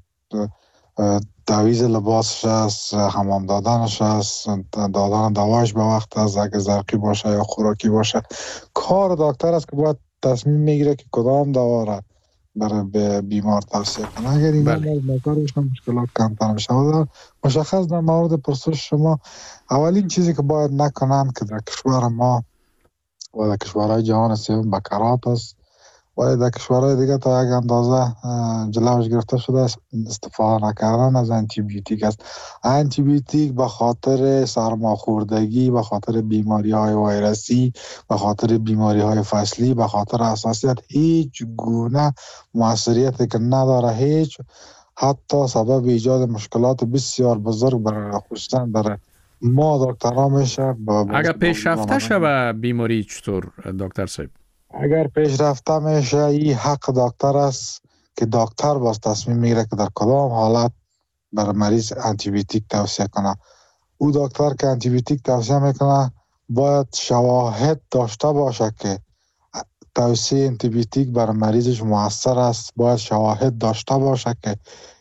تعویض لباسش است، حمام دادنش است، دادن دواش به وقت است، اگه زرقی باشه یا خوراکی باشه. کار دکتر است که باید تصمیم میگیره که کدام دوا را برای بیمار توصیه کنه. اگر این مقدارش مشکلات کمتر میشه. مشخص در مورد پرسش شما، اولین چیزی که باید نکنن که در کشور ما و در کشورهای جهان سوم بکرات است و در کشورهای دیگه تا یک اندازه جلوش گرفته شده است، استفاده نکردن از آنتی بیوتیک است. آنتی بیوتیک به خاطر سرماخوردگی، به خاطر بیماری های ویروسی، به خاطر بیماری های فصلی، به خاطر حساسیت هیچ گونه موثریتی که نداره، هیچ، حتی سبب ایجاد مشکلات بسیار بزرگ برای خصوصا برای ما دکترها میشه. اگر پیشرفته شده بیماری چطور دکتر صاحب؟ اگر پیشرفته میشه، این حق دکتر است که دکتر باز تصمیم میگیره که در کدام حالت برای مریض آنتی بیوتیک توصیه کنه. او دکتر که آنتی بیوتیک توصیه میکنه باید شواهد داشته باشه که توصیه آنتی بیوتیک برای مریضش موثر است. باید شواهد داشته باشه که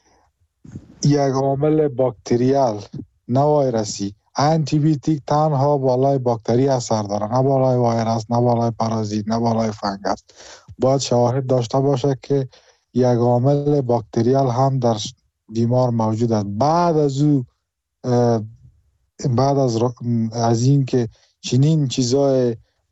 یک عامل باکتریال نه ویروسی، آنتی بیوتیک تنها بالای باکتری اثر داره، نه بالای ویروس، نه بالای پارازیت، نه بالای فنگس. باید شواهد داشته باشه که یک عامل باکتریال هم در بیمار موجود است. بعد از او بعد از از این که چنین چیزای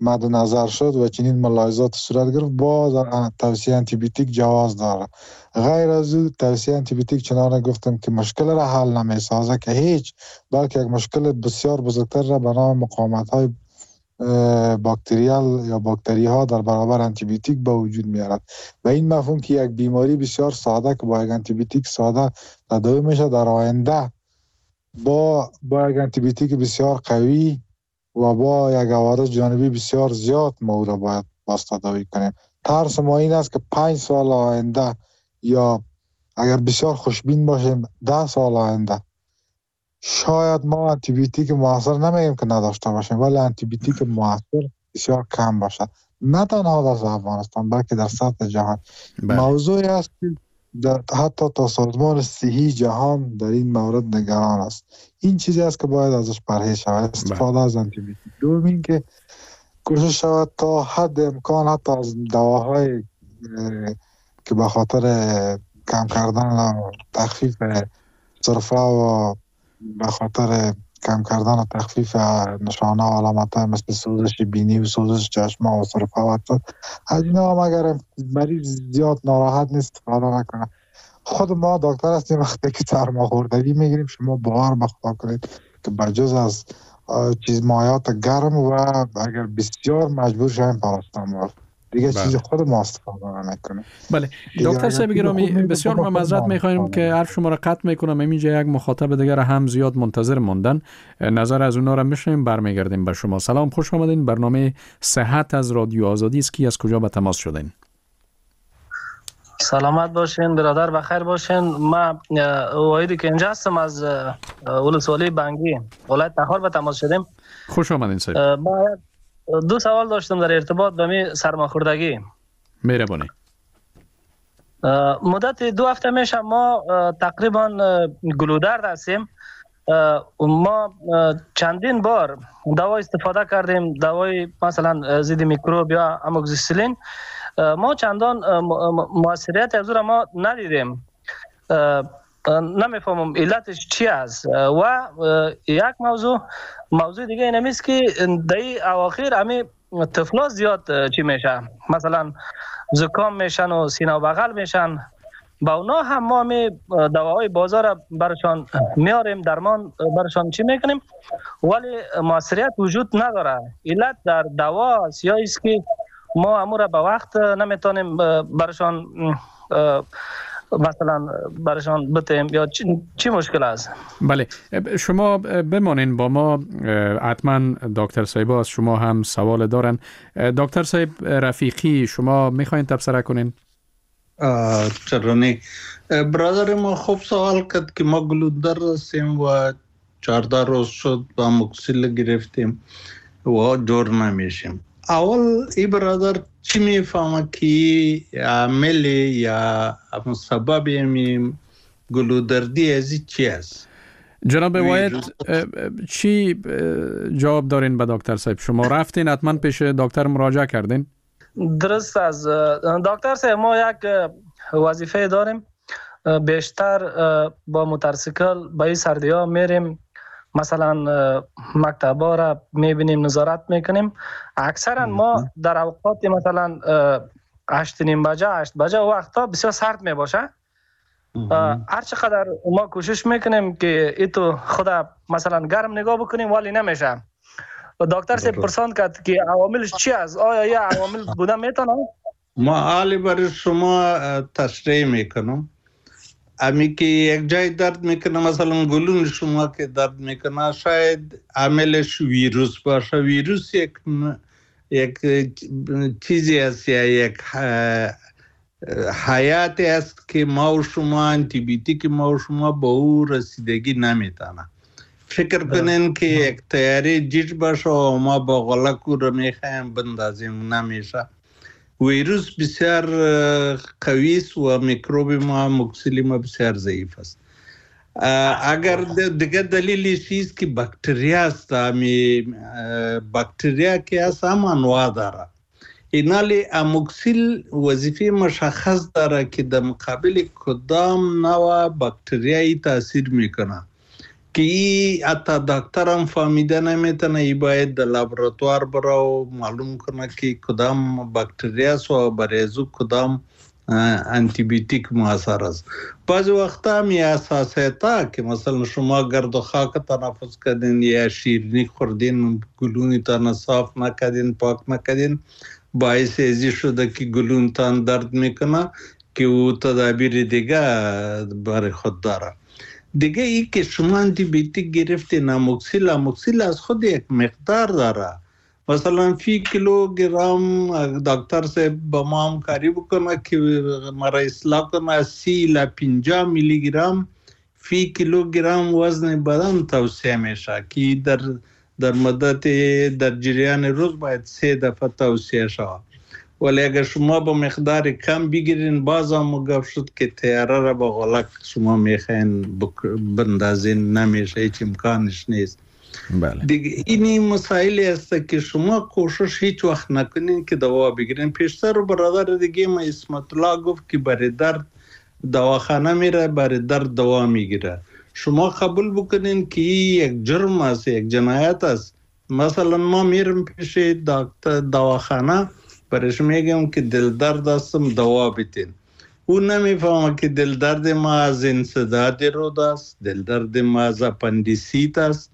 مد نظر شد و چنین ملاحظات صورت گرفت، باز توصیه آنتی بیوتیک جواز داره. غیر از او توصیه آنتی بیوتیک چنانه گفتم که مشکل را حل نمی سازه که هیچ، بلکه یک مشکل بسیار بزرگتر را به نام مقاومت های باکتریال یا باکتری ها در برابر آنتی بیوتیک به وجود میارد. و این مفهوم که یک بیماری بسیار ساده که با یک آنتی بیوتیک ساده تداوی میشه، در آینده با با یک آنتی بیوتیک بسیار قوی و با یک عوارض جانبی بسیار زیاد ما او را باید باز تداوی کنیم. ترس ما این است که پنج سال آینده یا اگر بسیار خوشبین باشیم ده سال آینده شاید ما آنتی بیوتیک موثر نمیگیم که نداشته باشیم، ولی آنتی بیوتیک موثر بسیار کم باشد، نه تنها در افغانستان بلکه در سطح جهان. موضوعی است که حتی تا سازمان صحی جهان در این مورد نگران است. این چیزی است که باید ازش پرهیز شود، استفاده از آنتی بیوتیک. دوم این که کوشش شود تا حد امکان حتی از دواهای که به خاطر کم کردن و تخفیف سرفه و به خاطر کم کردن و تخفیف نشانه و علامت های مثل سوزش بینی و سوزش چشم و سرفه و از اینا هم اگر مریض زیاد ناراحت نیست استفاده نکنه. خود ما دکتر هستیم، وقتی که سرماخوردگی میگیریم شما باور به خدا کنید که بجز از چیز مایات گرم و اگر بسیار مجبور شویم پاراستامول دیگه چیز خود ما استفاده نکنه. بله دکتر صاحب گرامی، بسیار ما معذرت می‌خوایم که حرف شما را قطع میکنم. اینجا یک مخاطب دیگر هم زیاد منتظر موندن، نظر از اونها را میشنیم، برمیگردیم به شما. سلام، خوش آمدین. برنامه صحت از رادیو آزادی است. کی از کجا به تماس شدین؟ سلامت باشین برادر، بخیر باشین. ما واحدی که اینجا هستم از ولسوالی بنگی ولایت تخار به تماس شدیم. خوش آمدین صاحب. ما دو سوال داشتم در ارتباط به می سرماخوردگی. مهربانی. مدت دو هفته میشه ما تقریبا گلودرد هستیم. ما چندین بار دوا استفاده کردیم، دوای مثلا ضد میکروب یا اموکسیسیلین، ما چندان موثریت از اون ما ندیدیم. نمیفهمم علتش چی است. و یک موضوع موضوع دیگه این است که در اواخر همین طفلا زیاد چی میشه، مثلا زکام میشن و سینه و بغل میشن. با اونا هم ما می دواهای بازار برشان میاریم، درمان برشان چی میکنیم، ولی موثریت وجود نداره. علت در دوا است یا است که ما امور به وقت نمیتونیم برشان مثلا برشان بتیم یا چی, چی مشکل است؟ بله شما بمانین با ما، حتما دکتر صاحب از شما هم سوال دارن. دکتر صاحب رفیقی شما میخواین تبصره کنین؟ چرا نه. برادر ما خوب سوال کرد که ما گلودرد هستیم و چهارده روز شد با اموکسیل گرفتیم و جور نمیشیم. اول ای برادر چی میفهمه که عامل یا سبب این گلودردی از چی است؟ جناب واحد چی جواب دارین به دکتر صاحب؟ شما رفتین حتما پیش دکتر مراجعه کردین؟ درست از دکتر صاحب ما یک وظیفه داریم، بیشتر با موتورسیکل به این سردی ها میریم، مثلا مکتبا را میبینیم، نظارت میکنیم. اکثرا ما در اوقات مثلا هشت نیم بجه هشت بجه وقتا بسیار سرد میباشه. هر چقدر ما کوشش میکنیم که ایتو خدا مثلا گرم نگاه بکنیم ولی نمیشه. دکتر سے پرسان کرد که عواملش چی است؟ آیا یه عوامل بوده میتونه؟ ما حالی برای شما تشریح میکنم. امی که یک جای درد میکنه، مثلا گلون شما که درد میکنه، شاید عاملش ویروس باشه. ویروس یک یک چیزی است یا یک حیاتی است که ما و شما آنتی بیوتیک ما و شما به او رسیدگی نمیتونه. فکر کنین که یک تیاری جیج باشه و ما با غلق رو میخوایم بندازیم، نمیشه. ویروس بسیار قوی است و میکروب ما اموکسیل ما بسیار ضعیف است. اگر دیگه دلیلی چیست که باکتریا است، امی باکتریا که است هم انواع داره. اینالی اموکسیل وظیفه مشخص داره که در مقابل کدام نوع باکتریایی تاثیر میکنه. که ای حتی دکتر هم فهمیده نمیتونه، ای باید در لابراتوار بره و معلوم کنه که کدام باکتریا است و برای ازو کدام انتی بیوتیک موثر است. بعضی وقتا هم یه اساسیتا که مثلا شما گرد و خاک تنفس کردین یا شیرینی خوردین، گلونی تان صاف نکردین، پاک نکردین، باعث ازی شده که گلون تان درد میکنه که او تدابیر دیگه برای خود داره. دیگه ای که شما انتی بیوتیک گرفتین، اموکسیل اموکسیل از خود یک مقدار داره. مثلا فی کیلوگرم دکتر صاحب با ما هم کاری بکنه که مرا اصلاح کنه از سی الی پنجاه میلی گرم فی کیلوگرم وزن بدن توصیه میشه که در در مدت در جریان روز باید سه دفعه توصیه شود. ولی اگر شما با مقدار کم بگیرین، باز هم مگف شد که تیاره را با غلق شما میخواین بندازین، نمیشه، هیچ امکانش نیست. بله. دیگه اینی مسائلی است که شما کوشش هیچ وقت نکنین که دوا بگیرین. پیشتر برادر دیگه ما اسمت الله گفت که برای درد دواخانه میره، برای درد دوا میگیره. شما قبول بکنین که یک جرم است، یک جنایت است. مثلا ما میرم پیش دکتر دواخانه، برایش میگم که دل درد هستم دوا بیتین. او نمیفهمه که دل درد ما از انسداد رود است، دل درد ما از اپندیسیت است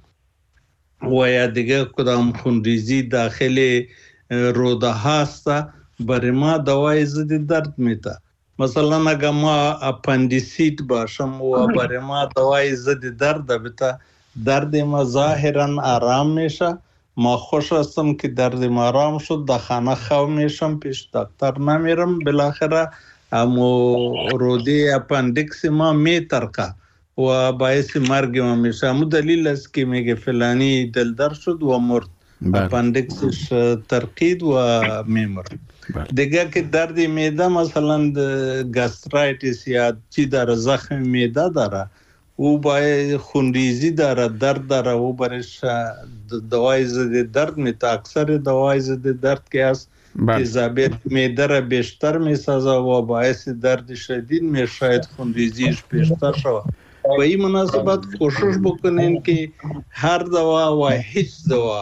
و یا دیگه کدام خونریزی داخل روده هست. برای ما دوای ضد درد میده. مثلا اگر ما اپندیسیت باشم و برای ما دوای ضد درد بیته، درد ما ظاهرا آرام میشه، ما خوش هستم که درد ما آرام شد، در خانه خواب میشم، پیش دکتر نمیرم، بالاخره امو روده اپندیکس ما میترکه و باعث مرگ ما میشه. امو دلیل است که میگه فلانی دل درد شد و مرد، اپندیکسش ترقید و میمرد. دیگه که درد میده، مثلا گاسترایتیس یا چی داره، زخم میده داره، او باید خونریزی داره، درد داره، او برش دوای ضد درد میده. اکثر دوای ضد درد که هست تیزابیت میده را بیشتر میسازه و باعث درد شدید میشه، خونریزیش بیشتر شود. و این مناسبت کوشش بکنین که هر دوا و هیچ دوا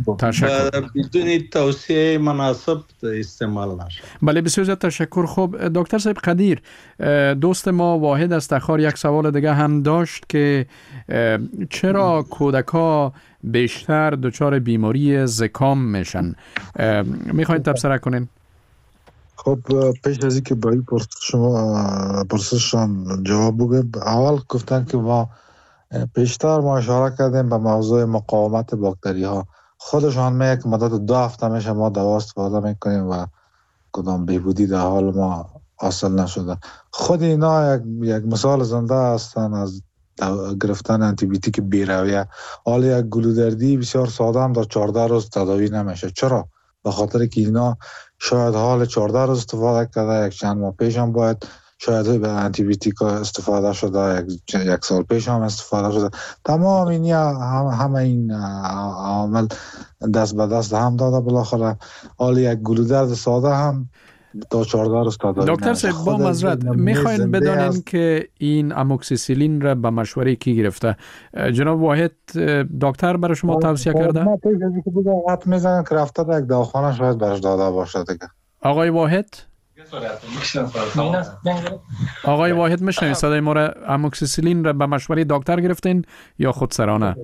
بدون توصیه مناسب استعمال نشه. بله، بسیار زیاد تشکر. خب دکتر صاحب قدیر، دوست ما واحد از تخار یک سوال دیگه هم داشت که چرا کودک‌ها بیشتر دچار بیماری زکام میشن؟ میخواین تبصره کنین؟ خب پیش از اینکه به این پرسش شما پرسششان جواب بگم، اول گفتن که ما پیشتر ما اشاره کردیم به موضوع مقاومت باکتری ها. خودشان میگه که مدت دو هفته میشه ما دوا استفاده میکنیم و کدام بهبودی در حال ما حاصل نشده. خود اینا یک, یک مثال زنده هستن از گرفتن انتی بیوتیک بیرویه. حالا یک گلودردی بسیار ساده هم در چهارده روز تداوی نمیشه. چرا؟ به خاطر که اینا شاید حال چهارده روز استفاده کرده، یک چند ماه پیش هم باید شاید به انتی بیوتیک استفاده شده، یک, یک سال پیش هم استفاده شده. تمام این هم همه این عامل دست به دست هم داده، بالاخره حال یک گلودرد ساده هم تا چهارده روز تداوی نمیشه. دکتر صاحب با معذرت میخواین بدانین که این اموکسیسیلین را به مشوره کی گرفته؟ جناب واحد دکتر برای شما توصیه کرده؟ ما پیش از اینکه بگم حد میزنم که رفته در یک دواخانه شاید برش داده باشه دیگه. آقای واحد؟ آقای واحد میشنوید صدای ما را؟ اموکسیسیلین را به مشوره دکتر گرفتین یا خودسرانه؟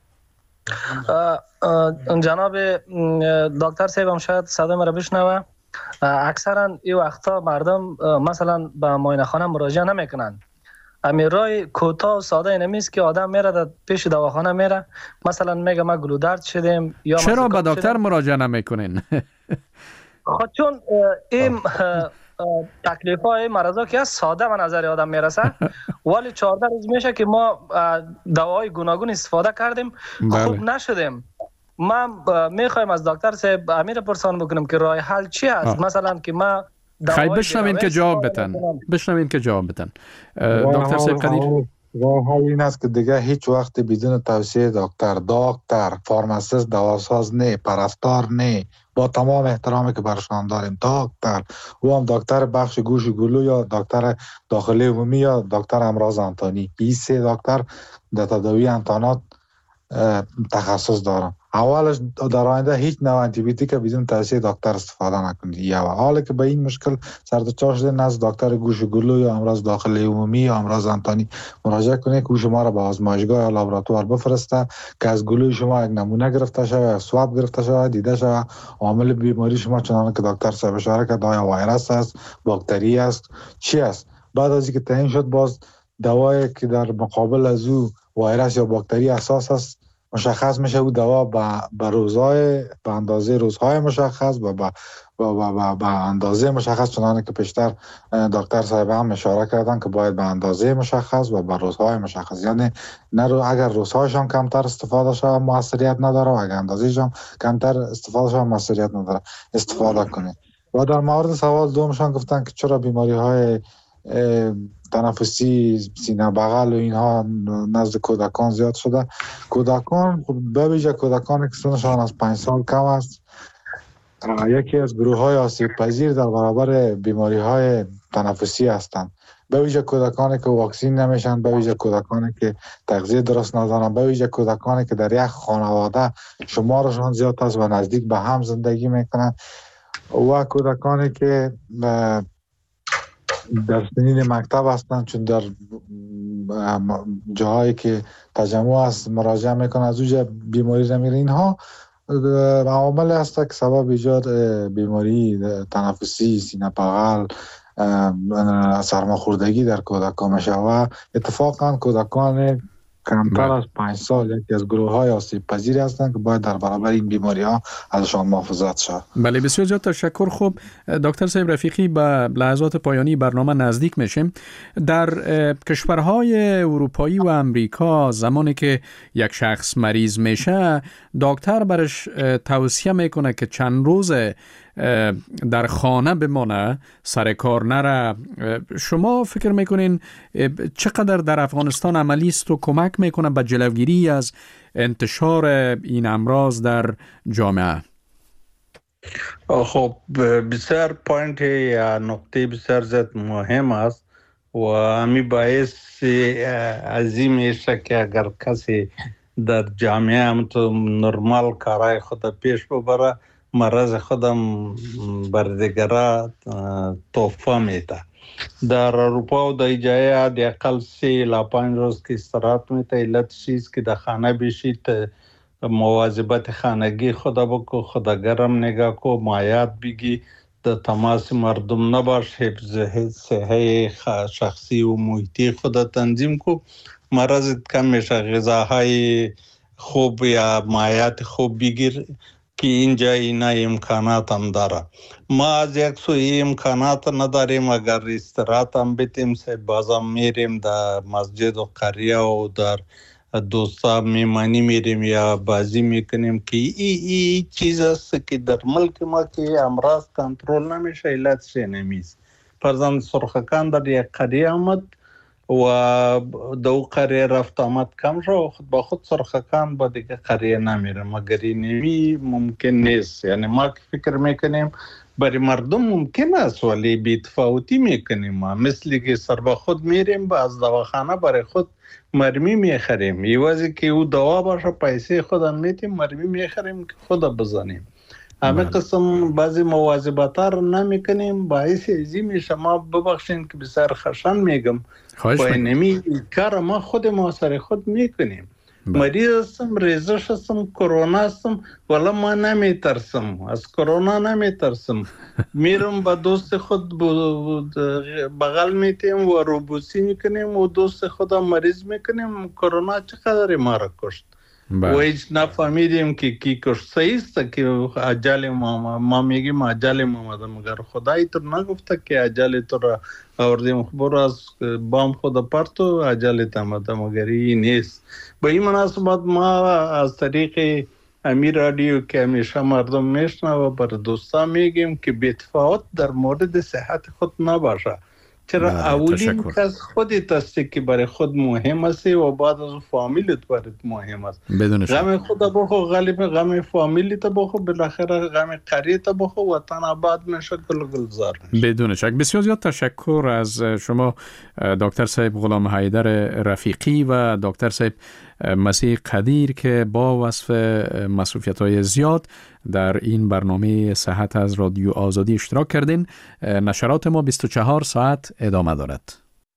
جناب دکتر صاحب هم شاید صدای ما را بشنوه. اکثرا این وقتا مردم مثلا به معاینه خانه مراجعه نمیکنن. امی رای کوتاه و ساده اینمیست که آدم میره در پیش دواخانه میره، مثلا میگه ما گلودرد شدیم یا چرا به دکتر مراجعه نمیکنین؟ خود چون این تکلیف های مرضا که ساده به نظر آدم میرسه، ولی چهارده روز میشه که ما دواهای گوناگون استفاده کردیم، خوب نشدیم. ما میخوایم از دکتر صاحب امیر پرسان بکنم که راه حل چی است؟ مثلا که ما خیلی بشنوین که جواب بتن بشنوین که جواب بتن دکتر صاحب قدیر. راه حل این است که دیگه هیچ وقت بدون توصیه دکتر دکتر فارماسیست دواساز نه پرستار نه با تمام احترامی که برشان داریم دکتر او هم دکتر بخش گوش و گلو یا دکتر داخلی عمومی یا دکتر امراض انتانی این سه دکتر در تداوی انتانات تخصص دارن. اولش در آینده هیچ نوع آنتی بیوتیک بدون توصیه دکتر استفاده نکنید. یا حالا که به این مشکل سر دچار شده نزد دکتر گوش و گلو یا امراض داخلی عمومی یا امراض انتانی مراجعه کنید که شما را به آزمایشگاه یا لابراتوار بفرسته که از گلوی شما یک نمونه گرفته شود، سواب گرفته شود، دیده شود عامل بیماری شما چنانکه که دکتر صاحب اشاره کرد آیا ویروس است، باکتری است، چی است. بعد از اینکه تعیین شد باز دوایی که در مقابل از او ویروس یا باکتری اساس است مشخص میشه. او دوا به روزهای به اندازه روزهای مشخص و به به اندازه مشخص چنانه که پیشتر دکتر صاحب هم اشاره کردن که باید به اندازه مشخص و به روزهای مشخص، یعنی نه رو اگر روزهایشان کمتر استفاده شود موثریت نداره و اگر اندازهشان کمتر استفاده شود موثریت نداره استفاده کنید. و در مورد سوال دومشان گفتن که چرا بیماری های تنفسی سینه بغل و اینها نزد کودکان زیاد شده. کودکان به ویژه کودکانی که سنشان از پنج سال کم است یکی از گروه های آسیب پذیر در برابر بیماری های تنفسی هستند. به ویژه کودکانی که واکسین نمیشن، به ویژه کودکانی که تغذیه درست ندارن، به ویژه کودکانی که در یک خانواده شمارشان زیاد است و نزدیک به هم زندگی میکنن و کودکانی که در سنین مکتب هستند چون در جاهایی که تجمع است مراجعه میکنن از اونجا بیماری نمیره. اینها عوامل هست که سبب ایجاد بیماری تنفسی سینه بغل سرماخوردگی در کودکان میشه و اتفاقا کودکان کمتر از پنج سال یکی از گروه های آسیب پذیر هستند که باید در برابر این بیماری ها ازشان محافظت شد. بله بسیار زیاد تشکر. خب دکتر صاحب رفیقی به لحظات پایانی برنامه نزدیک میشیم. در کشورهای اروپایی و امریکا زمانی که یک شخص مریض میشه دکتر برش توصیه میکنه که چند روز در خانه بمانه، سر کار نره. شما فکر میکنین چقدر در افغانستان عملی است و کمک میکنه به جلوگیری از انتشار این امراض در جامعه؟ خب بسیار پوینت یا نقطه بسیار زیاد مهم است و همین باعث عظیم میشه که اگر کسی در جامعه هم تو نرمال کارهای خود پیش ببره مرض خودم بر دیگران تحفه میده. در اروپا و در جای حداقل سه الی پنج روز که استراحت میده. علت چیز که در خانه بشید مواظبت خانگی خدا بکو، خدا گرم نگاه کو، مایعات بگی، در تماس مردم نباش، حفظ صحه شخصی و محیطی خدا تنظیم کو، مرض کم میشه. غذاهای خوب یا مایعات خوب بگیر که اینجا اینا امکانات هم داره. ما از یک سوی امکانات نداریم. اگر استراحت هم بیتیم سه بازم میریم در مسجد و قریه و در دوستا میمانی میریم یا بازی میکنیم که ای ای چیز است که در ملک ما که امراض کنترل نمیشه. علت چه نمیست. فرزند سرخکان در یک قریه آمد و دو قریه رفت آمد کم شد، خود با خود سرخکان با دیگه قریه نمیره. مگر اینوی ممکن نیست. یعنی ما که فکر میکنیم برای مردم ممکن است ولی بی‌تفاوتی میکنیم. ما مثل که سر با خود میریم با از دواخانه برای خود مرمی میخریم، یوازی که او دوا باشه پیسه خودم میتیم مرمی میخریم که خود بزنیم. همه قسم بعضی مواظبت ها رو نمیکنیم، باعث ازی میشه. ما ببخشین که بسیار خشن میگم با اینمی کار ما خود ما سر خود میکنیم. مریض هستم، ریزش هستم، کرونا هستم، ولی ما نمیترسم، از کرونا نمیترسم. میرم با دوست خود بغل میتیم و روبوسی میکنیم و دوست خود مریض میکنیم. کرونا چقدر ما را کشت و هیچ نفهمیدیم که کی کشت. سیست که اجال ما ما میگیم اجال ما آمده، مگر خدای تو نگفته که اجال تو را آوردیم. خبر از بام خود پرتو اجال آمده، مگر این نیست. به این مناسبت ما از طریق امیر رادیو که همیشه مردم میشنه و بر دوستا میگیم که بی‌تفاوت در مورد صحت خود نباشه. چرا اولین کس خودت هستی که برای خود مهم هستی و بعد از فامیلت برای مهم است. بدون شک. غم خود بخو، غالب غم فامیلت بخو، بالاخره غم قریت بخو، وطن آباد میشه، گل گلزار میشه. بدون شک. بسیار زیاد تشکر از شما دکتر صاحب غلام حیدر رفیقی و دکتر صاحب مسیح قدیر که با وصف مصروفیت‌های زیاد در این برنامه صحت از رادیو آزادی اشتراک کردین. نشرات ما بیست و چهار ساعت ادامه دارد.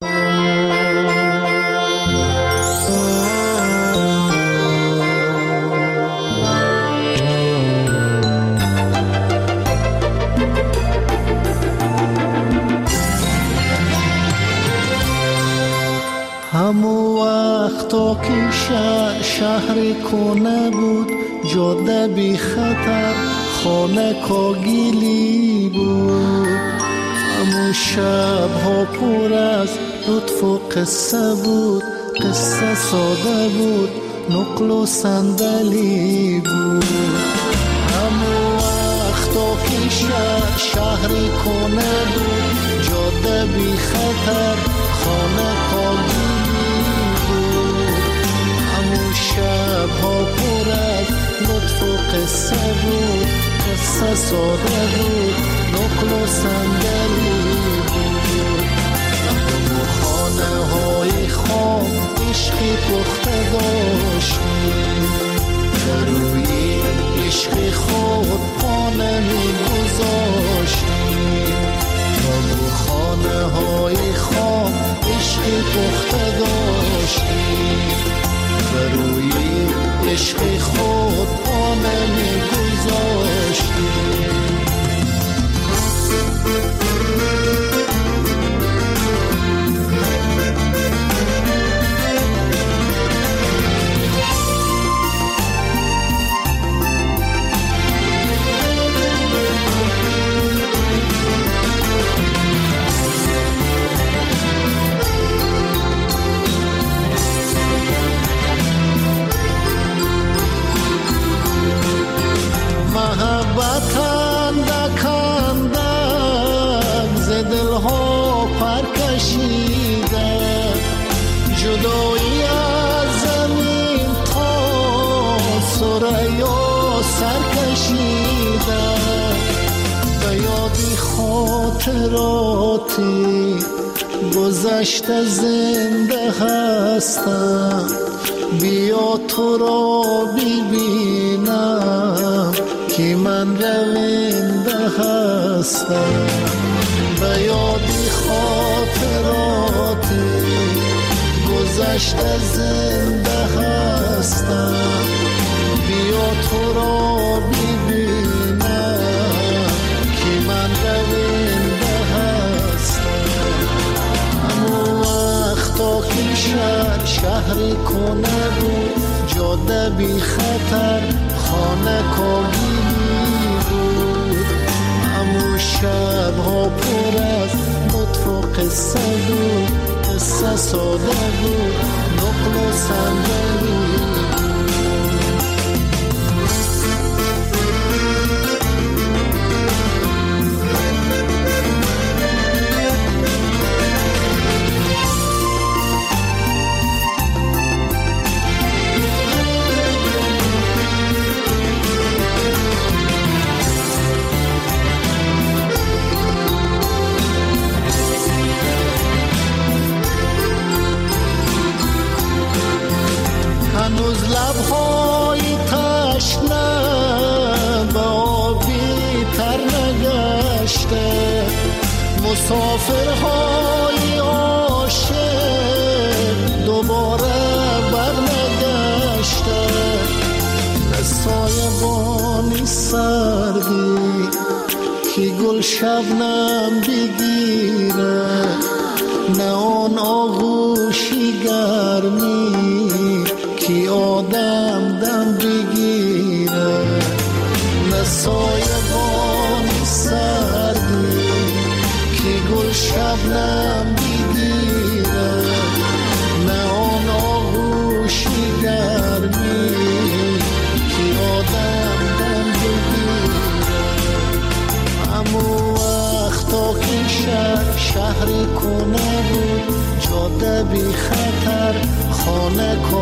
همو وقتا که شهر, شهر کنه بود، جاده بی خطر، خانه کاگیلی بود. همو شب ها پر از لطف و قصه بود، قصه ساده بود، نقل و صندلی بود. همو وقتا که شهر, شهر کنه بود، جاده بی خطر، خانه کاگیلی بود. همو شب ها پر از لطف و قصه بود، قصه ساده بود، نقل و صندلی بود. همو خانه های خام عشقی پخته داشتیم، در روی عشق خود خانه می گذاشتیم. همو خانه های خام عشقی پخته داشتیم، در روی عشق خود خانه می گذاشتیم. جدایی از زمین تا ثریا سر کشیده، به یادی خاطراتی گذشته زنده هستم. بیا تو را ببینم که من رونده هستم. به یادی خاطراتی گذشته زنده هستم. بیا تو را ببینم که من رونده هستم. همون وقتا که شهر شهر کنه بود، جاده بی خطر، خانه کاگیلی بود. همون شب ها پر از لطف و قصه بود، قصه ساده بود، نقل و صندلی هنوز لبهای تشنه به آبی تر نگشته، مسافرهای عاشق دوباره برنگشته. نه سایبانی سردی که گل شبنم بگیره، نه آن آغوشی گرمی که آدم دم بگیره، نه سایبانی سردی که گل شبنم بگیره، نه آن آغوشی گرمی که آدم دم بگیره. همون وقتا که شهر شهر کن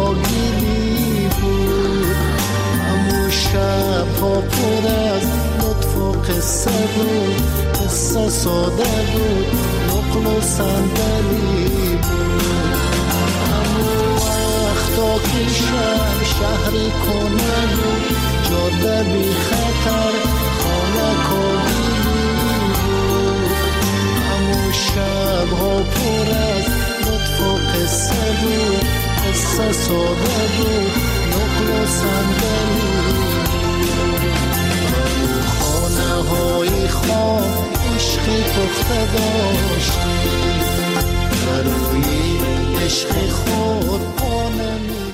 کاگیلی بود. همون شب ها پر از لطف و قصه بود، قصه ساده بود، نقل و صندلی بود. همون وقتا که شب شهر کنه بود، جاده بی خطر خانه کاگیلی بود. همون شب ها پر از لطف و قصه بود، قصه ساده بود، نقل و صندلی بود. همون خانه های خام عشقی پخته داشتی، بروی عشق خود پا نمی